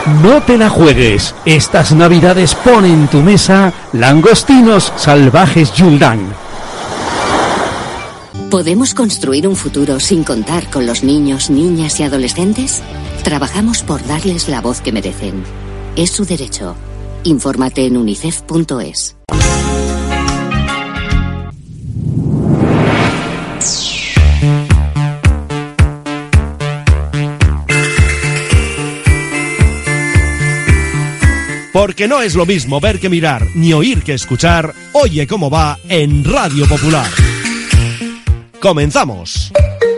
No te la juegues. Estas navidades pon en tu mesa langostinos salvajes Yuldán. ¿Podemos construir un futuro sin contar con los niños, niñas y adolescentes? Trabajamos por darles la voz que merecen. Es su derecho. Infórmate en unicef.es. Porque no es lo mismo ver que mirar, ni oír que escuchar. Oye cómo va en Radio Popular. ¡Comenzamos!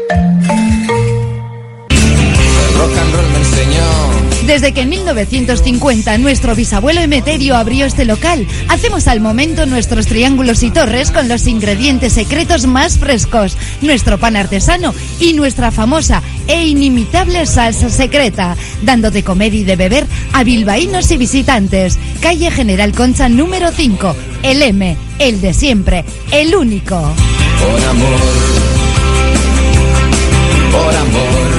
Rock and roll me enseñó. Desde que en 1950 nuestro bisabuelo Emeterio abrió este local, hacemos al momento nuestros triángulos y torres con los ingredientes secretos más frescos, nuestro pan artesano y nuestra famosa e inimitable salsa secreta, dando de comer y de beber a bilbaínos y visitantes. Calle General Concha número 5, el M, el de siempre, el único. Por amor, por amor.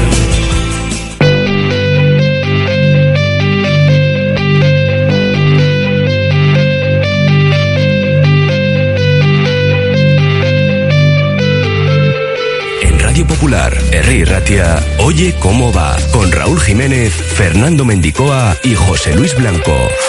Radio Popular, Herri Ratia, Oye cómo va, con Raúl Jiménez, Fernando Mendicoa y José Luis Blanco.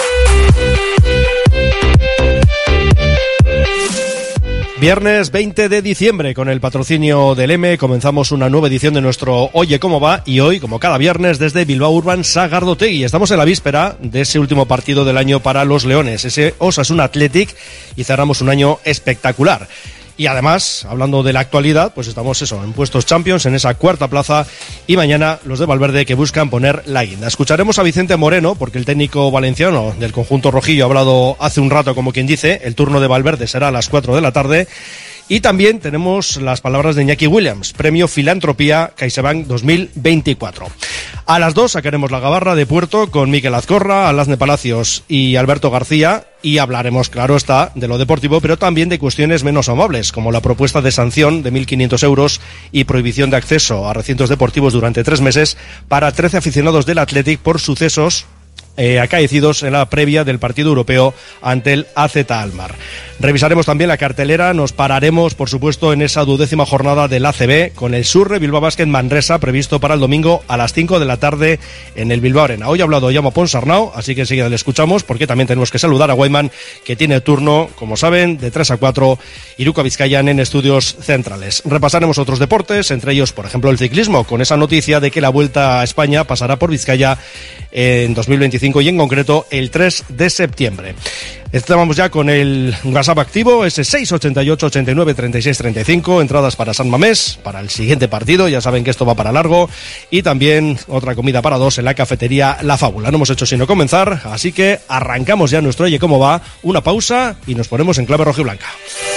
Viernes 20 de diciembre, con el patrocinio del M, comenzamos una nueva edición de nuestro Oye cómo va, y hoy, como cada viernes, desde Bilbao Urban Sagardotegui. Estamos en la víspera de ese último partido del año para los Leones, ese Osasuna Athletic, y cerramos un año espectacular. Y además, hablando de la actualidad, pues estamos en puestos Champions, en esa cuarta plaza, y mañana los de Valverde que buscan poner la guinda. Escucharemos a Vicente Moreno, porque el técnico valenciano del conjunto rojillo ha hablado hace un rato, como quien dice. El turno de Valverde será a las 4 de la tarde. Y también tenemos las palabras de Iñaki Williams, premio Filantropía CaixaBank 2024. A las 2 sacaremos la gabarra de Puerto con Miquel Azcorra, Alasne Palacios y Alberto García, y hablaremos, claro está, de lo deportivo, pero también de cuestiones menos amables, como la propuesta de sanción de 1.500 euros y prohibición de acceso a recintos deportivos durante 3 meses para 13 aficionados del Athletic por sucesos acaecidos en la previa del partido europeo ante el AZ Alkmaar. Revisaremos también la cartelera, nos pararemos, por supuesto, en esa 12ª jornada del ACB con el Surre Bilbao Basket Manresa, previsto para el domingo a las 5 de la tarde en el Bilbao Arena. Hoy ha hablado Jaume Ponsarnau, así que enseguida le escuchamos, porque también tenemos que saludar a Guayman, que tiene turno, como saben, de 3 a 4, Iruka Vizcayan en estudios centrales. Repasaremos otros deportes, entre ellos, por ejemplo, el ciclismo, con esa noticia de que la Vuelta a España pasará por Vizcaya en 2025 y en concreto el 3 de septiembre. Estamos ya con el WhatsApp activo, ese 688 89 36 35, entradas para San Mamés, para el siguiente partido, ya saben que esto va para largo, y también otra comida para 2 en la cafetería La Fábula. No hemos hecho sino comenzar, así que arrancamos ya nuestro Oye cómo va, una pausa y nos ponemos en clave rojiblanca.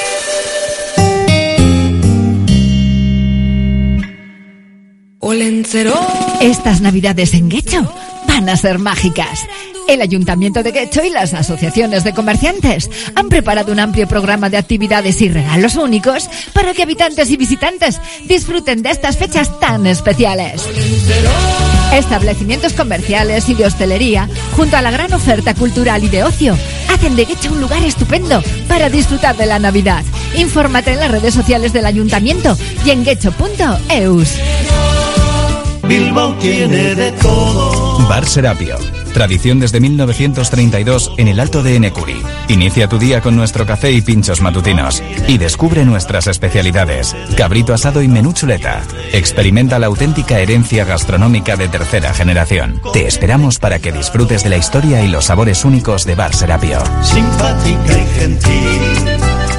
Estas navidades en Guecho van a ser mágicas. El Ayuntamiento de Guecho y las asociaciones de comerciantes han preparado un amplio programa de actividades y regalos únicos para que habitantes y visitantes disfruten de estas fechas tan especiales. Establecimientos comerciales y de hostelería, junto a la gran oferta cultural y de ocio, hacen de Guecho un lugar estupendo para disfrutar de la Navidad. Infórmate en las redes sociales del Ayuntamiento y en guecho.eus. Bilbao tiene de todo. Bar Serapio. Tradición desde 1932 en el Alto de Enecuri. Inicia tu día con nuestro café y pinchos matutinos. Y descubre nuestras especialidades. Cabrito asado y menú chuleta. Experimenta la auténtica herencia gastronómica de tercera generación. Te esperamos para que disfrutes de la historia y los sabores únicos de Bar Serapio. Simpática y gentil.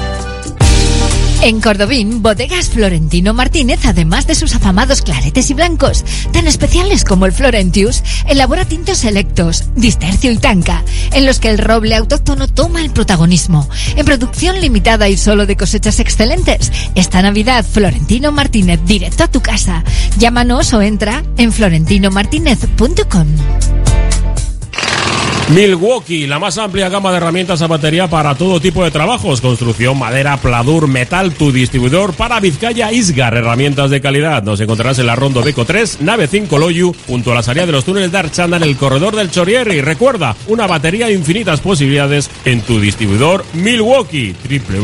En Cordobín, Bodegas Florentino Martínez, además de sus afamados claretes y blancos, tan especiales como el Florentius, elabora tintos selectos, Distercio y Tanca, en los que el roble autóctono toma el protagonismo. En producción limitada y solo de cosechas excelentes, esta Navidad Florentino Martínez, directo a tu casa. Llámanos o entra en florentinomartinez.com. Milwaukee, la más amplia gama de herramientas a batería para todo tipo de trabajos, construcción, madera, pladur, metal, tu distribuidor para Vizcaya Isgar, herramientas de calidad. Nos encontrarás en la Rondo Beco 3, nave 5 Loyu, junto a la salida de los túneles de Archanda en el corredor del Chorier. Y recuerda, una batería de infinitas posibilidades en tu distribuidor Milwaukee,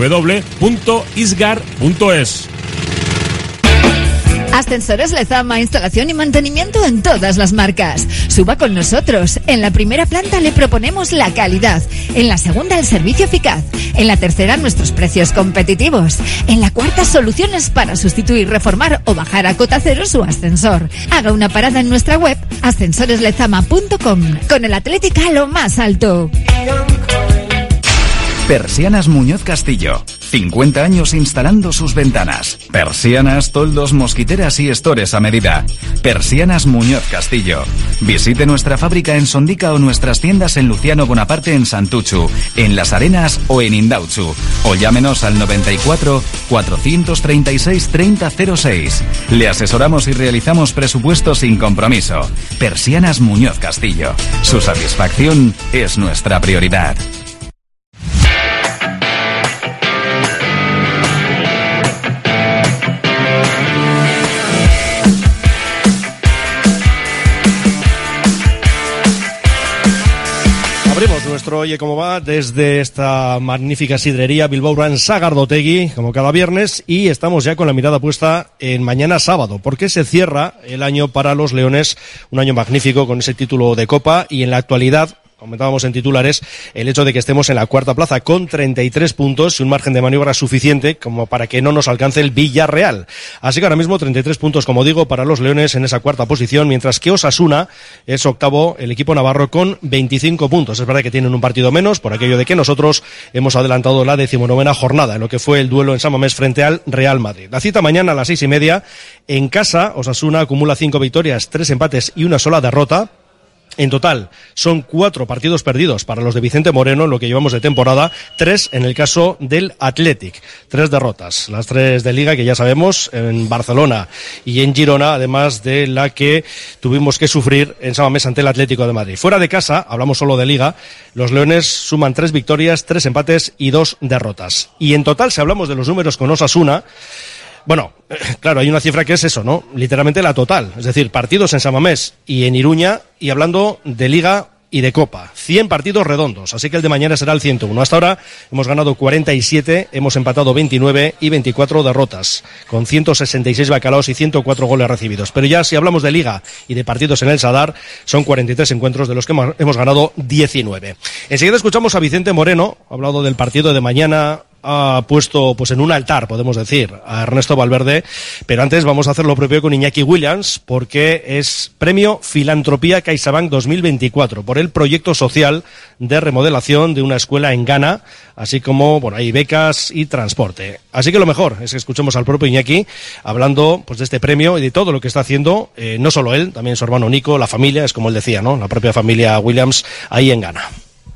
www.isgar.es. Ascensores Lezama, instalación y mantenimiento en todas las marcas. Suba con nosotros. En la primera planta le proponemos la calidad. En la segunda, el servicio eficaz. En la tercera, nuestros precios competitivos. En la cuarta, soluciones para sustituir, reformar o bajar a cota cero su ascensor. Haga una parada en nuestra web ascensoreslezama.com. Con el Atlético a lo más alto. Persianas Muñoz Castillo. 50 años instalando sus ventanas. Persianas, toldos, mosquiteras y estores a medida. Persianas Muñoz Castillo. Visite nuestra fábrica en Sondica o nuestras tiendas en Luciano Bonaparte en Santuchu, en Las Arenas o en Indautxu. O llámenos al 94 436 3006. Le asesoramos y realizamos presupuestos sin compromiso. Persianas Muñoz Castillo. Su satisfacción es nuestra prioridad. Abrimos nuestro Oye Cómo Va desde esta magnífica sidrería Bilbao Urban Sagardotegui, como cada viernes, y estamos ya con la mirada puesta en mañana sábado, porque se cierra el año para los Leones, un año magnífico con ese título de Copa, y en la actualidad comentábamos en titulares el hecho de que estemos en la cuarta plaza con 33 puntos y un margen de maniobra suficiente como para que no nos alcance el Villarreal. Así que ahora mismo 33 puntos, como digo, para los Leones en esa cuarta posición, mientras que Osasuna es octavo, el equipo navarro, con 25 puntos. Es verdad que tienen un partido menos por aquello de que nosotros hemos adelantado la 19ª jornada en lo que fue el duelo en San Mamés frente al Real Madrid. La cita mañana a las 6:30 en casa. Osasuna acumula 5 victorias, 3 empates y una sola derrota. En total, son 4 partidos perdidos para los de Vicente Moreno en lo que llevamos de temporada, 3 en el caso del Athletic, 3 derrotas, las 3 de Liga que ya sabemos, en Barcelona y en Girona, además de la que tuvimos que sufrir en San Mamés ante el Atlético de Madrid. Fuera de casa, hablamos solo de Liga, los Leones suman 3 victorias, 3 empates y 2 derrotas. Y en total, si hablamos de los números con Osasuna, bueno, claro, hay una cifra que es eso, ¿no? Literalmente la total. Es decir, partidos en San Mamés y en Iruña, y hablando de Liga y de Copa. 100 partidos redondos, así que el de mañana será el 101. Hasta ahora hemos ganado 47, hemos empatado 29 y 24 derrotas, con 166 bacalaos y 104 goles recibidos. Pero ya si hablamos de Liga y de partidos en el Sadar, son 43 encuentros de los que hemos ganado 19. Enseguida escuchamos a Vicente Moreno, ha hablado del partido de mañana, ha puesto pues en un altar, podemos decir, a Ernesto Valverde, pero antes vamos a hacer lo propio con Iñaki Williams, porque es Premio Filantropía CaixaBank 2024 por el proyecto social de remodelación de una escuela en Ghana, así como, bueno, hay becas y transporte. Así que lo mejor es que escuchemos al propio Iñaki hablando pues de este premio y de todo lo que está haciendo, no solo él, también su hermano Nico, la familia, es como él decía, ¿no? La propia familia Williams ahí en Ghana.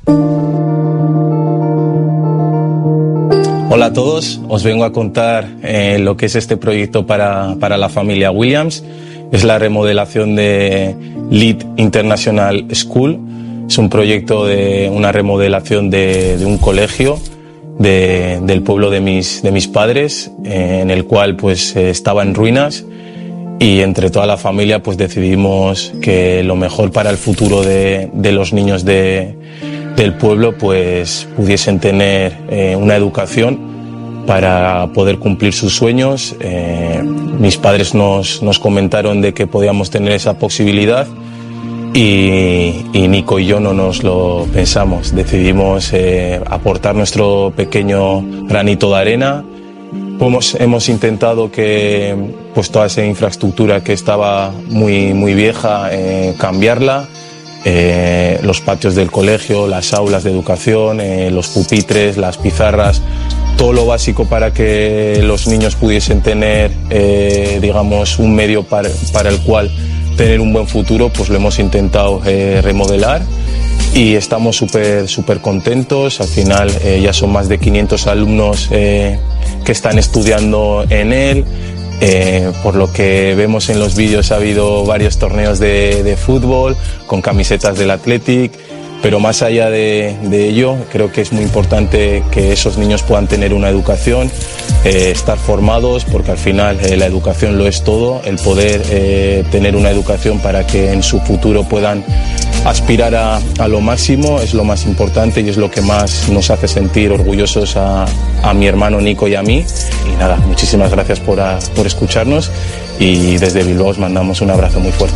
Hola a todos, os vengo a contar lo que es este proyecto para la familia Williams. Es la remodelación de Lead International School. Es un proyecto de una remodelación de un colegio del pueblo de mis padres, en el cual pues estaba en ruinas, y entre toda la familia pues decidimos que lo mejor para el futuro de los niños del pueblo pues pudiesen tener una educación para poder cumplir sus sueños. Mis padres nos comentaron de que podíamos tener esa posibilidad, y Nico y yo no nos lo pensamos. Decidimos aportar nuestro pequeño granito de arena. Hemos intentado que pues toda esa infraestructura que estaba muy vieja, cambiarla. Los patios del colegio, las aulas de educación, los pupitres, las pizarras, todo lo básico para que los niños pudiesen tener, digamos, un medio para el cual tener un buen futuro, pues lo hemos intentado remodelar, y estamos súper contentos. Al final ya son más de 500 alumnos que están estudiando en él. Por lo que vemos en los vídeos, ha habido varios torneos de fútbol con camisetas del Athletic. pero más allá de ello, creo que es muy importante que esos niños puedan tener una educación, estar formados, porque al final la educación lo es todo, el poder tener una educación para que en su futuro puedan aspirar a lo máximo es lo más importante y es lo que más nos hace sentir orgullosos a mi hermano Nico y a mí. Y nada, muchísimas gracias por escucharnos y desde Bilbao os mandamos un abrazo muy fuerte.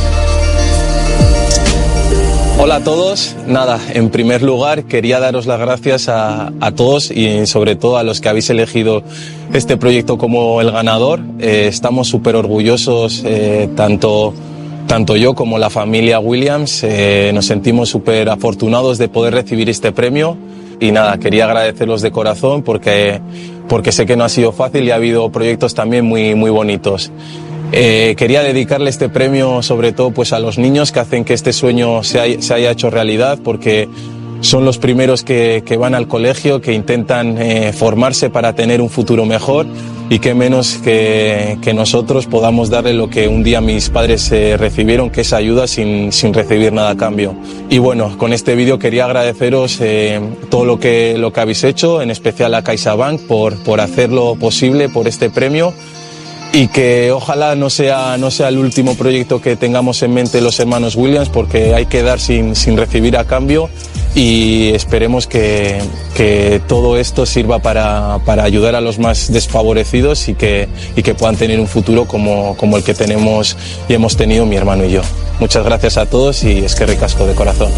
Hola a todos. Nada, en primer lugar quería daros las gracias a todos y sobre todo a los que habéis elegido este proyecto como el ganador. Estamos súper orgullosos, tanto yo como la familia Williams. Nos sentimos súper afortunados de poder recibir este premio y nada, quería agradeceros de corazón porque sé que no ha sido fácil y ha habido proyectos también muy, muy bonitos. Quería dedicarle este premio sobre todo pues a los niños que hacen que este sueño se haya hecho realidad, porque son los primeros que van al colegio, que intentan formarse para tener un futuro mejor, y qué menos que nosotros podamos darle lo que un día mis padres recibieron, que es ayuda sin recibir nada a cambio. Y bueno, con este vídeo quería agradeceros todo lo que habéis hecho, en especial a CaixaBank por hacerlo posible, por este premio. Y que ojalá no sea el último proyecto que tengamos en mente los hermanos Williams, porque hay que dar sin recibir a cambio, y esperemos que todo esto sirva para ayudar a los más desfavorecidos y que puedan tener un futuro como el que tenemos y hemos tenido mi hermano y yo. Muchas gracias a todos y eskerrik asko de corazón.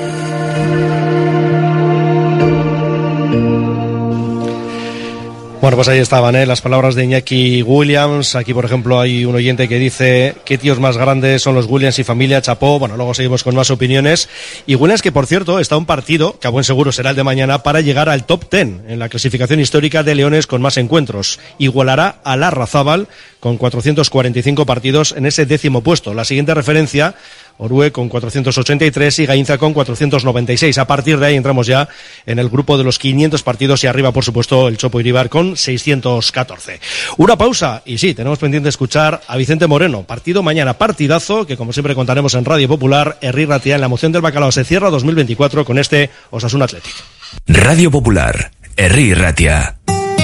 Bueno, pues ahí estaban las palabras de Iñaki Williams. Aquí, por ejemplo, hay un oyente que dice: qué tíos más grandes son los Williams y familia, chapó. Bueno, luego seguimos con más opiniones. Y Williams, que por cierto está un partido, que a buen seguro será el de mañana, para llegar al top 10 en la clasificación histórica de Leones con más encuentros. Igualará a Larrazábal con 445 partidos en ese 10º puesto. La siguiente referencia, Orue con 483 y Gainza con 496. A partir de ahí entramos ya en el grupo de los 500 partidos y arriba, por supuesto, el Chopo Iribar con 614. Una pausa y sí, tenemos pendiente escuchar a Vicente Moreno. Partido mañana, partidazo, que como siempre contaremos en Radio Popular. Herri Ratia, en la moción del bacalao se cierra 2024 con este Osasuna Athletic. Radio Popular, Herri Ratia.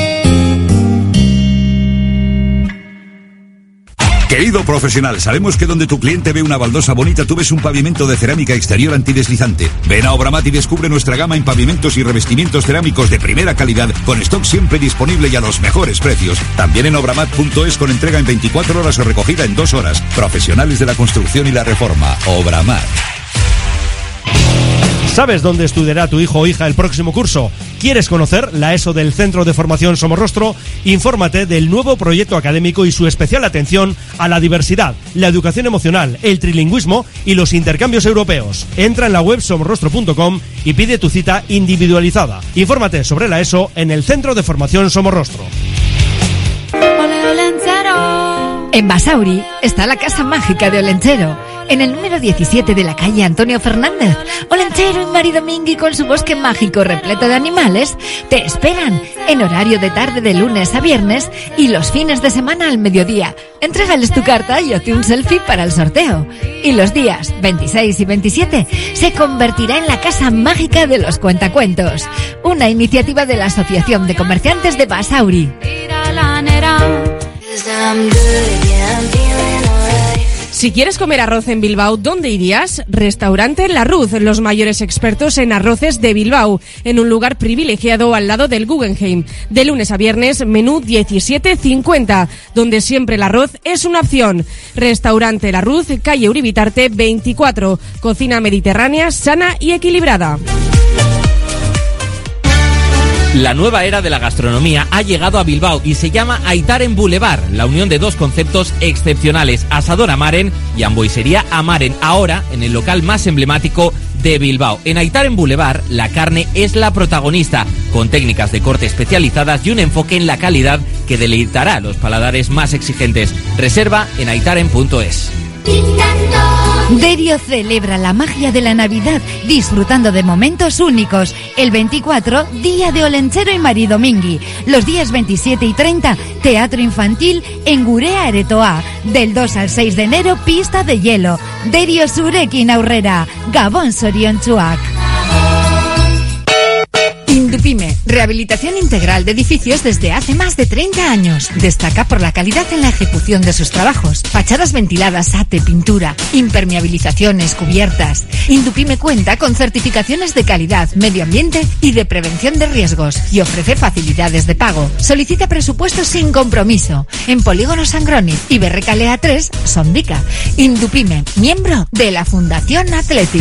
Querido profesional, sabemos que donde tu cliente ve una baldosa bonita, tú ves un pavimento de cerámica exterior antideslizante. Ven a Obramat y descubre nuestra gama en pavimentos y revestimientos cerámicos de primera calidad, con stock siempre disponible y a los mejores precios. También en obramat.es, con entrega en 24 horas o recogida en 2 horas. Profesionales de la construcción y la reforma. Obramat. ¿Sabes dónde estudiará tu hijo o hija el próximo curso? ¿Quieres conocer la ESO del Centro de Formación Somorrostro? Infórmate del nuevo proyecto académico y su especial atención a la diversidad, la educación emocional, el trilingüismo y los intercambios europeos. Entra en la web somorrostro.com y pide tu cita individualizada. Infórmate sobre la ESO en el Centro de Formación Somorrostro. En Basauri está la Casa Mágica de Olenchero, en el número 17 de la calle Antonio Fernández. Olenchero y Mari Domingui, con su bosque mágico repleto de animales, te esperan en horario de tarde de lunes a viernes y los fines de semana al mediodía. Entrégales tu carta y hazte un selfie para el sorteo. Y los días 26 y 27 se convertirá en la Casa Mágica de los Cuentacuentos, una iniciativa de la Asociación de Comerciantes de Basauri. Si quieres comer arroz en Bilbao, ¿dónde irías? Restaurante La Ruz, los mayores expertos en arroces de Bilbao, en un lugar privilegiado al lado del Guggenheim. De lunes a viernes, menú 17,50, donde siempre el arroz es una opción. Restaurante La Ruz, calle Uribitarte 24, cocina mediterránea, sana y equilibrada. La nueva era de la gastronomía ha llegado a Bilbao y se llama Aitaren Boulevard, la unión de dos conceptos excepcionales, Asador Amaren y Hamburguesería Amaren, ahora en el local más emblemático de Bilbao. En Aitaren Boulevard, la carne es la protagonista, con técnicas de corte especializadas y un enfoque en la calidad que deleitará a los paladares más exigentes. Reserva en aitaren.es. Derio celebra la magia de la Navidad disfrutando de momentos únicos. El 24, Día de Olentzero y Maridomingui. Los días 27 y 30, teatro infantil en Gurea Aretoa. Del 2 al 6 de enero, pista de hielo. Derio zurekin aurrera. Gabon zoriontsuak. Indupime, rehabilitación integral de edificios desde hace más de 30 años. Destaca por la calidad en la ejecución de sus trabajos. Fachadas ventiladas, ate, pintura, impermeabilizaciones, cubiertas. Indupime cuenta con certificaciones de calidad, medio ambiente y de prevención de riesgos y ofrece facilidades de pago. Solicita presupuestos sin compromiso en Polígono Sangroniz y Berrecalea 3, Sondica. Indupime, miembro de la Fundación Athletic.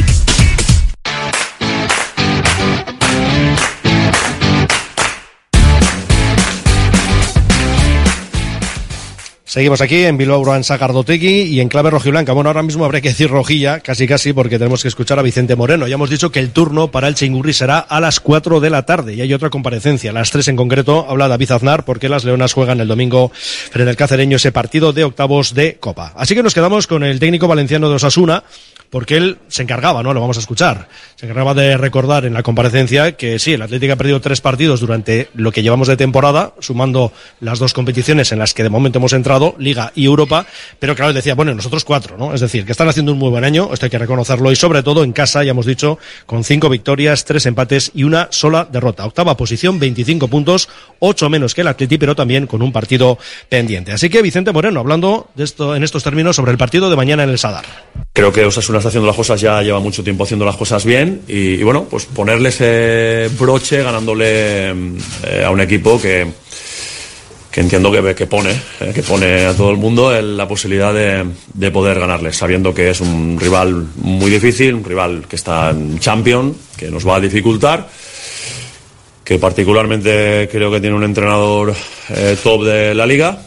Seguimos aquí en Bilbao Urban Sagardotegui y en clave rojiblanca. Bueno, ahora mismo habría que decir rojilla, casi, porque tenemos que escuchar a Vicente Moreno. Ya hemos dicho que el turno para el Txingurri será a las 4 de la tarde y hay otra comparecencia. A las 3 en concreto habla David Aznar porque las Leonas juegan el domingo frente al Cacereño ese partido de octavos de Copa. Así que nos quedamos con el técnico valenciano de Osasuna, porque él se encargaba, ¿no? Lo vamos a escuchar. Se encargaba de recordar en la comparecencia que sí, el Atlético ha perdido 3 partidos durante lo que llevamos de temporada, sumando las 2 competiciones en las que de momento hemos entrado, Liga y Europa, pero claro, él decía, bueno, nosotros 4, ¿no? Es decir, que están haciendo un muy buen año, esto hay que reconocerlo, y sobre todo en casa, ya hemos dicho, con 5 victorias, 3 empates y una sola derrota. Octava posición, 25 puntos, 8 menos que el Atleti, pero también con un partido pendiente. Así que Vicente Moreno, hablando de esto, en estos términos, sobre el partido de mañana en el Sadar. Creo que Osasuna está haciendo las cosas, ya lleva mucho tiempo haciendo las cosas bien y bueno, pues ponerle ese broche ganándole a un equipo que entiendo que pone a todo el mundo la posibilidad de poder ganarle, sabiendo que es un rival muy difícil, un rival que está en Champions, que nos va a dificultar, que particularmente creo que tiene un entrenador top de la Liga.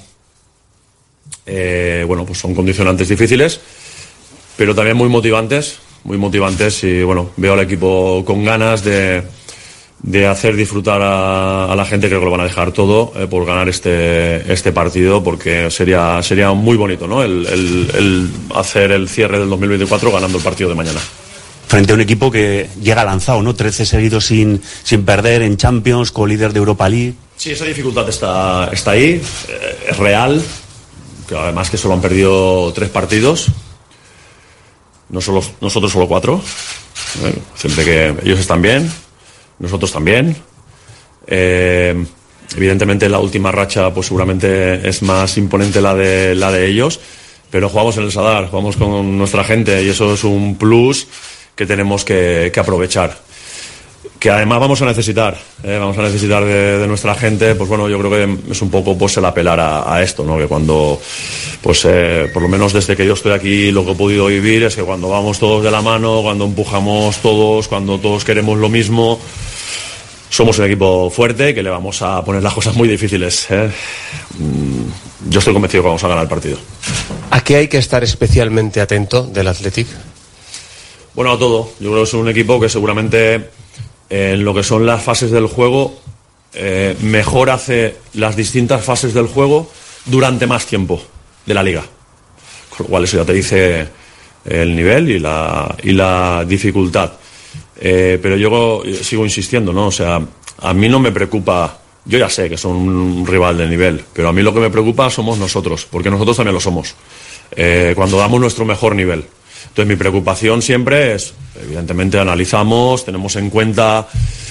Bueno, pues son condicionantes difíciles, pero también muy motivantes y bueno, veo al equipo con ganas de hacer disfrutar a la gente. Creo que lo van a dejar todo por ganar este partido, porque sería muy bonito, ¿no? El hacer el cierre del 2024 ganando el partido de mañana. Frente a un equipo que llega lanzado, ¿no? 13 seguidos sin perder en Champions, co-líder de Europa League. Sí, esa dificultad está ahí, es real, que además que solo han perdido 3 partidos. Nosotros solo 4. Siempre que ellos están bien, nosotros también. Evidentemente la última racha pues seguramente es más imponente la de ellos, pero jugamos en el Sadar, jugamos con nuestra gente y eso es un plus que tenemos que aprovechar, que además vamos a necesitar de nuestra gente. Pues bueno, yo creo que es un poco pues el apelar a esto, ¿no? Que cuando pues por lo menos desde que yo estoy aquí lo que he podido vivir es que cuando vamos todos de la mano, cuando empujamos todos, cuando todos queremos lo mismo, somos un equipo fuerte que le vamos a poner las cosas muy difíciles, ¿eh? Yo estoy convencido que vamos a ganar el partido. ¿A qué hay que estar especialmente atento del Athletic? Bueno, a todo. Yo creo que es un equipo que seguramente en lo que son las fases del juego mejor hace las distintas fases del juego durante más tiempo de la Liga, con lo cual eso ya te dice el nivel y la dificultad, pero yo sigo insistiendo, ¿no? O sea, a mí no me preocupa, yo ya sé que son un rival de nivel, pero a mí lo que me preocupa somos nosotros, porque nosotros también lo somos, cuando damos nuestro mejor nivel. Entonces mi preocupación siempre es, evidentemente analizamos, tenemos en cuenta,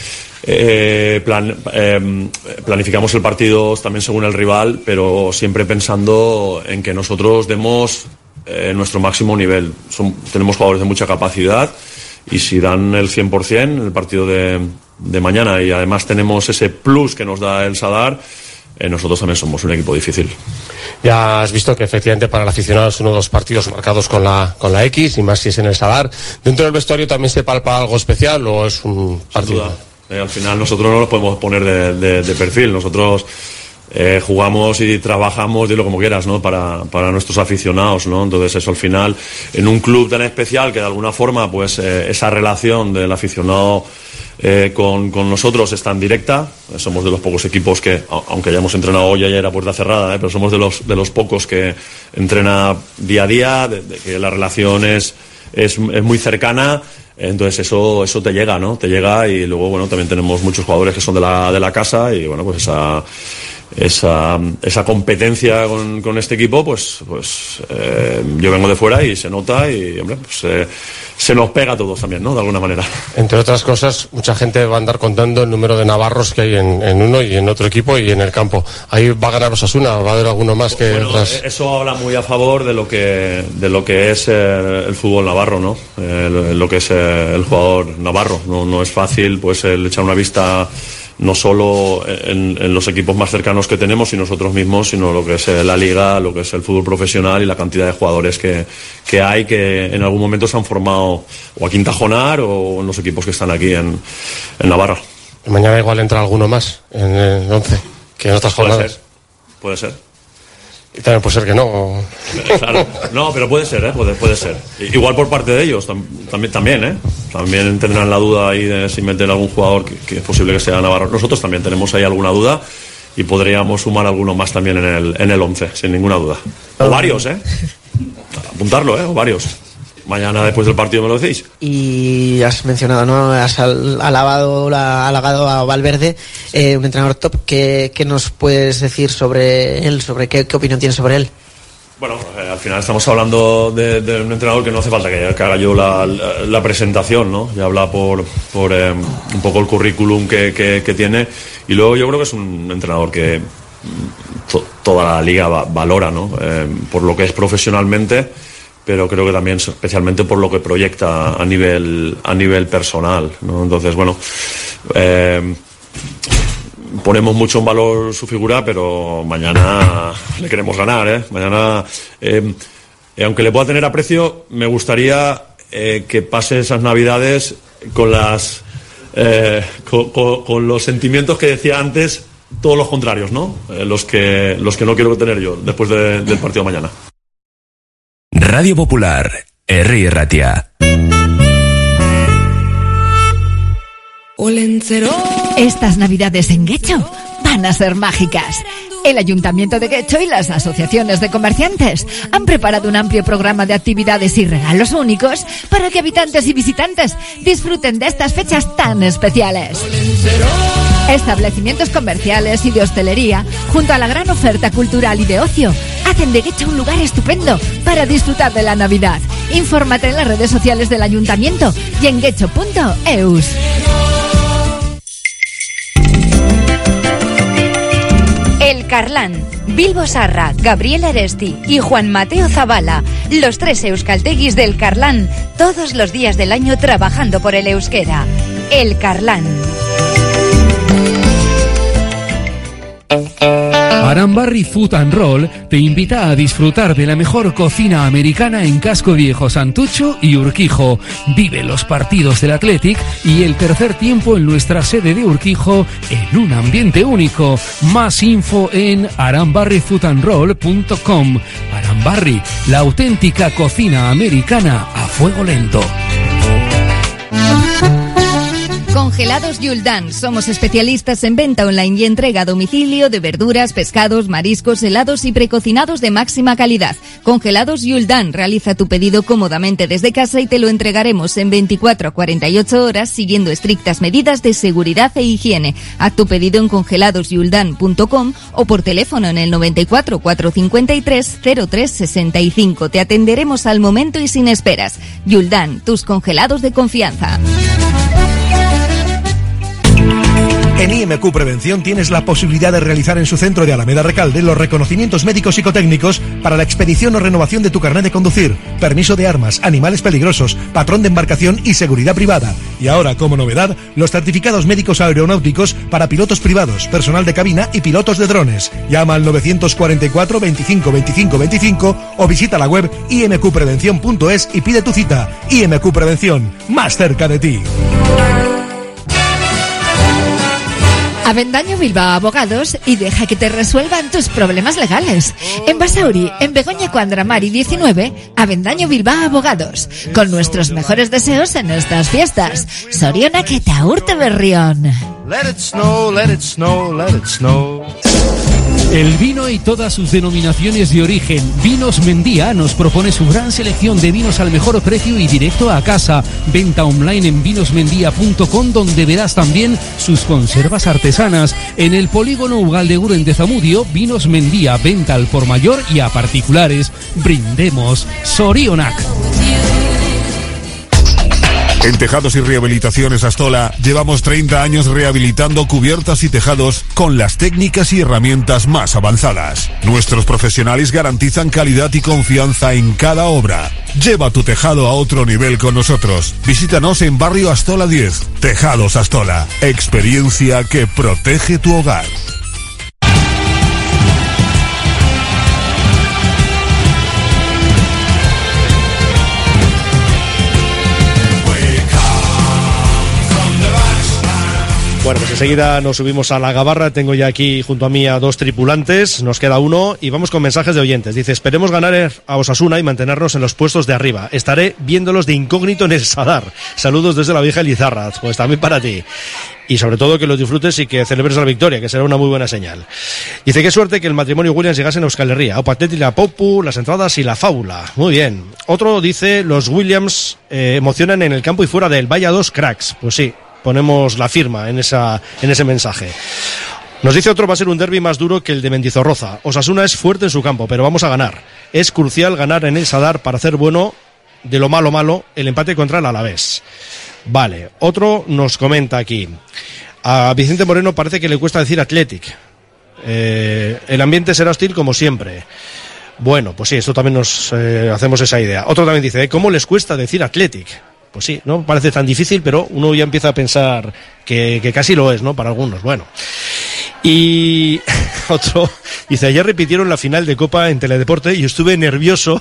planificamos el partido también según el rival, pero siempre pensando en que nosotros demos nuestro máximo nivel. Tenemos jugadores de mucha capacidad y si dan el 100% en el partido de mañana y además tenemos ese plus que nos da el Sadar, nosotros también somos un equipo difícil. Ya has visto que efectivamente para el aficionado es uno de los partidos marcados con la X, y más si es en el Sadar. ¿Dentro del vestuario también se palpa algo especial o es un partido? Sin duda. Al final nosotros no nos podemos poner de perfil. Nosotros jugamos y trabajamos, dilo como quieras, ¿no? Para nuestros aficionados, ¿no? Entonces eso al final, en un club tan especial que de alguna forma pues esa relación del aficionado con nosotros es tan directa. Somos de los pocos equipos que, aunque hayamos entrenado hoy y ayer a puerta cerrada, pero somos de los pocos que entrena día a día, que la relación es es muy cercana. Entonces eso te llega, ¿no? Te llega, y luego, bueno, también tenemos muchos jugadores que son de la casa, y bueno, pues esa competencia con este equipo, pues yo vengo de fuera y se nota, y hombre, pues se nos pega a todos también, ¿no? De alguna manera. Entre otras cosas, mucha gente va a andar contando el número de navarros que hay en uno y en otro equipo y en el campo. Ahí va a ganar Osasuna, va a haber alguno más que otras. Eso habla muy a favor de lo que es el fútbol navarro, ¿no? Lo que es el jugador navarro. No es fácil, pues, el echar una vista no solo en los equipos más cercanos que tenemos y nosotros mismos, sino lo que es la liga, lo que es el fútbol profesional y la cantidad de jugadores que hay, que en algún momento se han formado o aquí en Tajonar o en los equipos que están aquí en Navarra. Mañana igual entra alguno más en el 11 que en otras jornadas. Puede ser. Y también puede ser que no. Claro. No, pero puede ser, puede ser. Igual por parte de ellos también. También tendrán la duda ahí de si meter algún jugador que es posible que sea navarro. Nosotros también tenemos ahí alguna duda y podríamos sumar alguno más también en el 11, sin ninguna duda. O varios, apuntarlo, o varios. Mañana después del partido me lo decís. Y has mencionado, ¿no? Has halagado a Valverde, un entrenador top. ¿Qué nos puedes decir sobre él? ¿Qué opinión tienes sobre él? Bueno, al final estamos hablando de un entrenador que no hace falta que haga yo la presentación, ¿no? Ya habla por un poco el currículum que tiene, y luego yo creo que es un entrenador que toda la liga valora, ¿no? Por lo que es profesionalmente, pero creo que también especialmente por lo que proyecta a nivel personal, ¿no? Entonces, bueno, ponemos mucho en valor su figura, pero mañana le queremos ganar, Mañana, aunque le pueda tener aprecio, me gustaría que pase esas Navidades con con los sentimientos que decía antes, todos los contrarios, ¿no? Los que no quiero tener yo después del partido de mañana. Radio Popular, Herri Ratia. Estas Navidades en Guecho van a ser mágicas. El Ayuntamiento de Guecho y las asociaciones de comerciantes han preparado un amplio programa de actividades y regalos únicos para que habitantes y visitantes disfruten de estas fechas tan especiales. Establecimientos comerciales y de hostelería, junto a la gran oferta cultural y de ocio, hacen de Guecho un lugar estupendo para disfrutar de la Navidad. Infórmate en las redes sociales del Ayuntamiento y en guecho.eus. El Carlán, Bilbo Sarra, Gabriel Aresti y Juan Mateo Zavala, los 3 euskalteguis del Carlán, todos los días del año trabajando por el euskera. El Carlán. Arambarri Food and Roll te invita a disfrutar de la mejor cocina americana en Casco Viejo, Santucho y Urquijo. Vive los partidos del Athletic y el tercer tiempo en nuestra sede de Urquijo en un ambiente único. Más info en arambarrifoodandroll.com. Arambarri, la auténtica cocina americana a fuego lento. Congelados Yuldan. Somos especialistas en venta online y entrega a domicilio de verduras, pescados, mariscos, helados y precocinados de máxima calidad. Congelados Yuldan. Realiza tu pedido cómodamente desde casa y te lo entregaremos en 24 a 48 horas siguiendo estrictas medidas de seguridad e higiene. Haz tu pedido en congeladosyuldan.com o por teléfono en el 94 453 03 65. Te atenderemos al momento y sin esperas. Yuldan, tus congelados de confianza. En IMQ Prevención tienes la posibilidad de realizar en su centro de Alameda Recalde los reconocimientos médicos psicotécnicos para la expedición o renovación de tu carnet de conducir, permiso de armas, animales peligrosos, patrón de embarcación y seguridad privada. Y ahora, como novedad, los certificados médicos aeronáuticos para pilotos privados, personal de cabina y pilotos de drones. Llama al 944 25 25 25 o visita la web imqprevención.es y pide tu cita. IMQ Prevención, más cerca de ti. Avendaño Bilbao Abogados y deja que te resuelvan tus problemas legales. En Basauri, en Begoña Cuandramari 19, Avendaño Bilbao Abogados. Con nuestros mejores deseos en estas fiestas. Zorionak eta urte berrion. Let it snow, let it snow, let it snow. El vino y todas sus denominaciones de origen. Vinos Mendía nos propone su gran selección de vinos al mejor precio y directo a casa. Venta online en vinosmendía.com, donde verás también sus conservas artesanas. En el polígono Ugaldeguren de Zamudio, Vinos Mendía, venta al por mayor y a particulares. Brindemos. Sorionak. En Tejados y Rehabilitaciones Astola llevamos 30 años rehabilitando cubiertas y tejados con las técnicas y herramientas más avanzadas. Nuestros profesionales garantizan calidad y confianza en cada obra. Lleva tu tejado a otro nivel con nosotros. Visítanos en Barrio Astola 10. Tejados Astola. Experiencia que protege tu hogar. Bueno, pues enseguida nos subimos a la gabarra. Tengo ya aquí junto a mí a dos tripulantes. Nos queda uno y vamos con mensajes de oyentes. Dice: esperemos ganar a Osasuna y mantenernos en los puestos de arriba. Estaré viéndolos de incógnito en el Sadar. Saludos desde la vieja Lizarraz. Pues también para ti. Y sobre todo que los disfrutes y que celebres la victoria, que será una muy buena señal. Dice: qué suerte que el matrimonio Williams llegase en Euskal Herria. Opa Atleti, la Popu, las entradas y la fábula. Muy bien. Otro dice: los Williams emocionan en el campo y fuera del Vaya 2 cracks. Pues sí, ponemos la firma en ese mensaje. Nos dice otro: va a ser un derbi más duro que el de Mendizorroza. Osasuna es fuerte en su campo, pero vamos a ganar. Es crucial ganar en el Sadar para hacer bueno de lo malo el empate contra el Alavés. Vale, otro nos comenta aquí: a Vicente Moreno parece que le cuesta decir Athletic. El ambiente será hostil como siempre. Bueno, pues sí, esto también nos hacemos esa idea. Otro también dice: ¿cómo les cuesta decir Athletic? Pues sí, no parece tan difícil, pero uno ya empieza a pensar que casi lo es, ¿no? Para algunos, bueno. Y otro dice: ayer repitieron la final de Copa en Teledeporte y estuve nervioso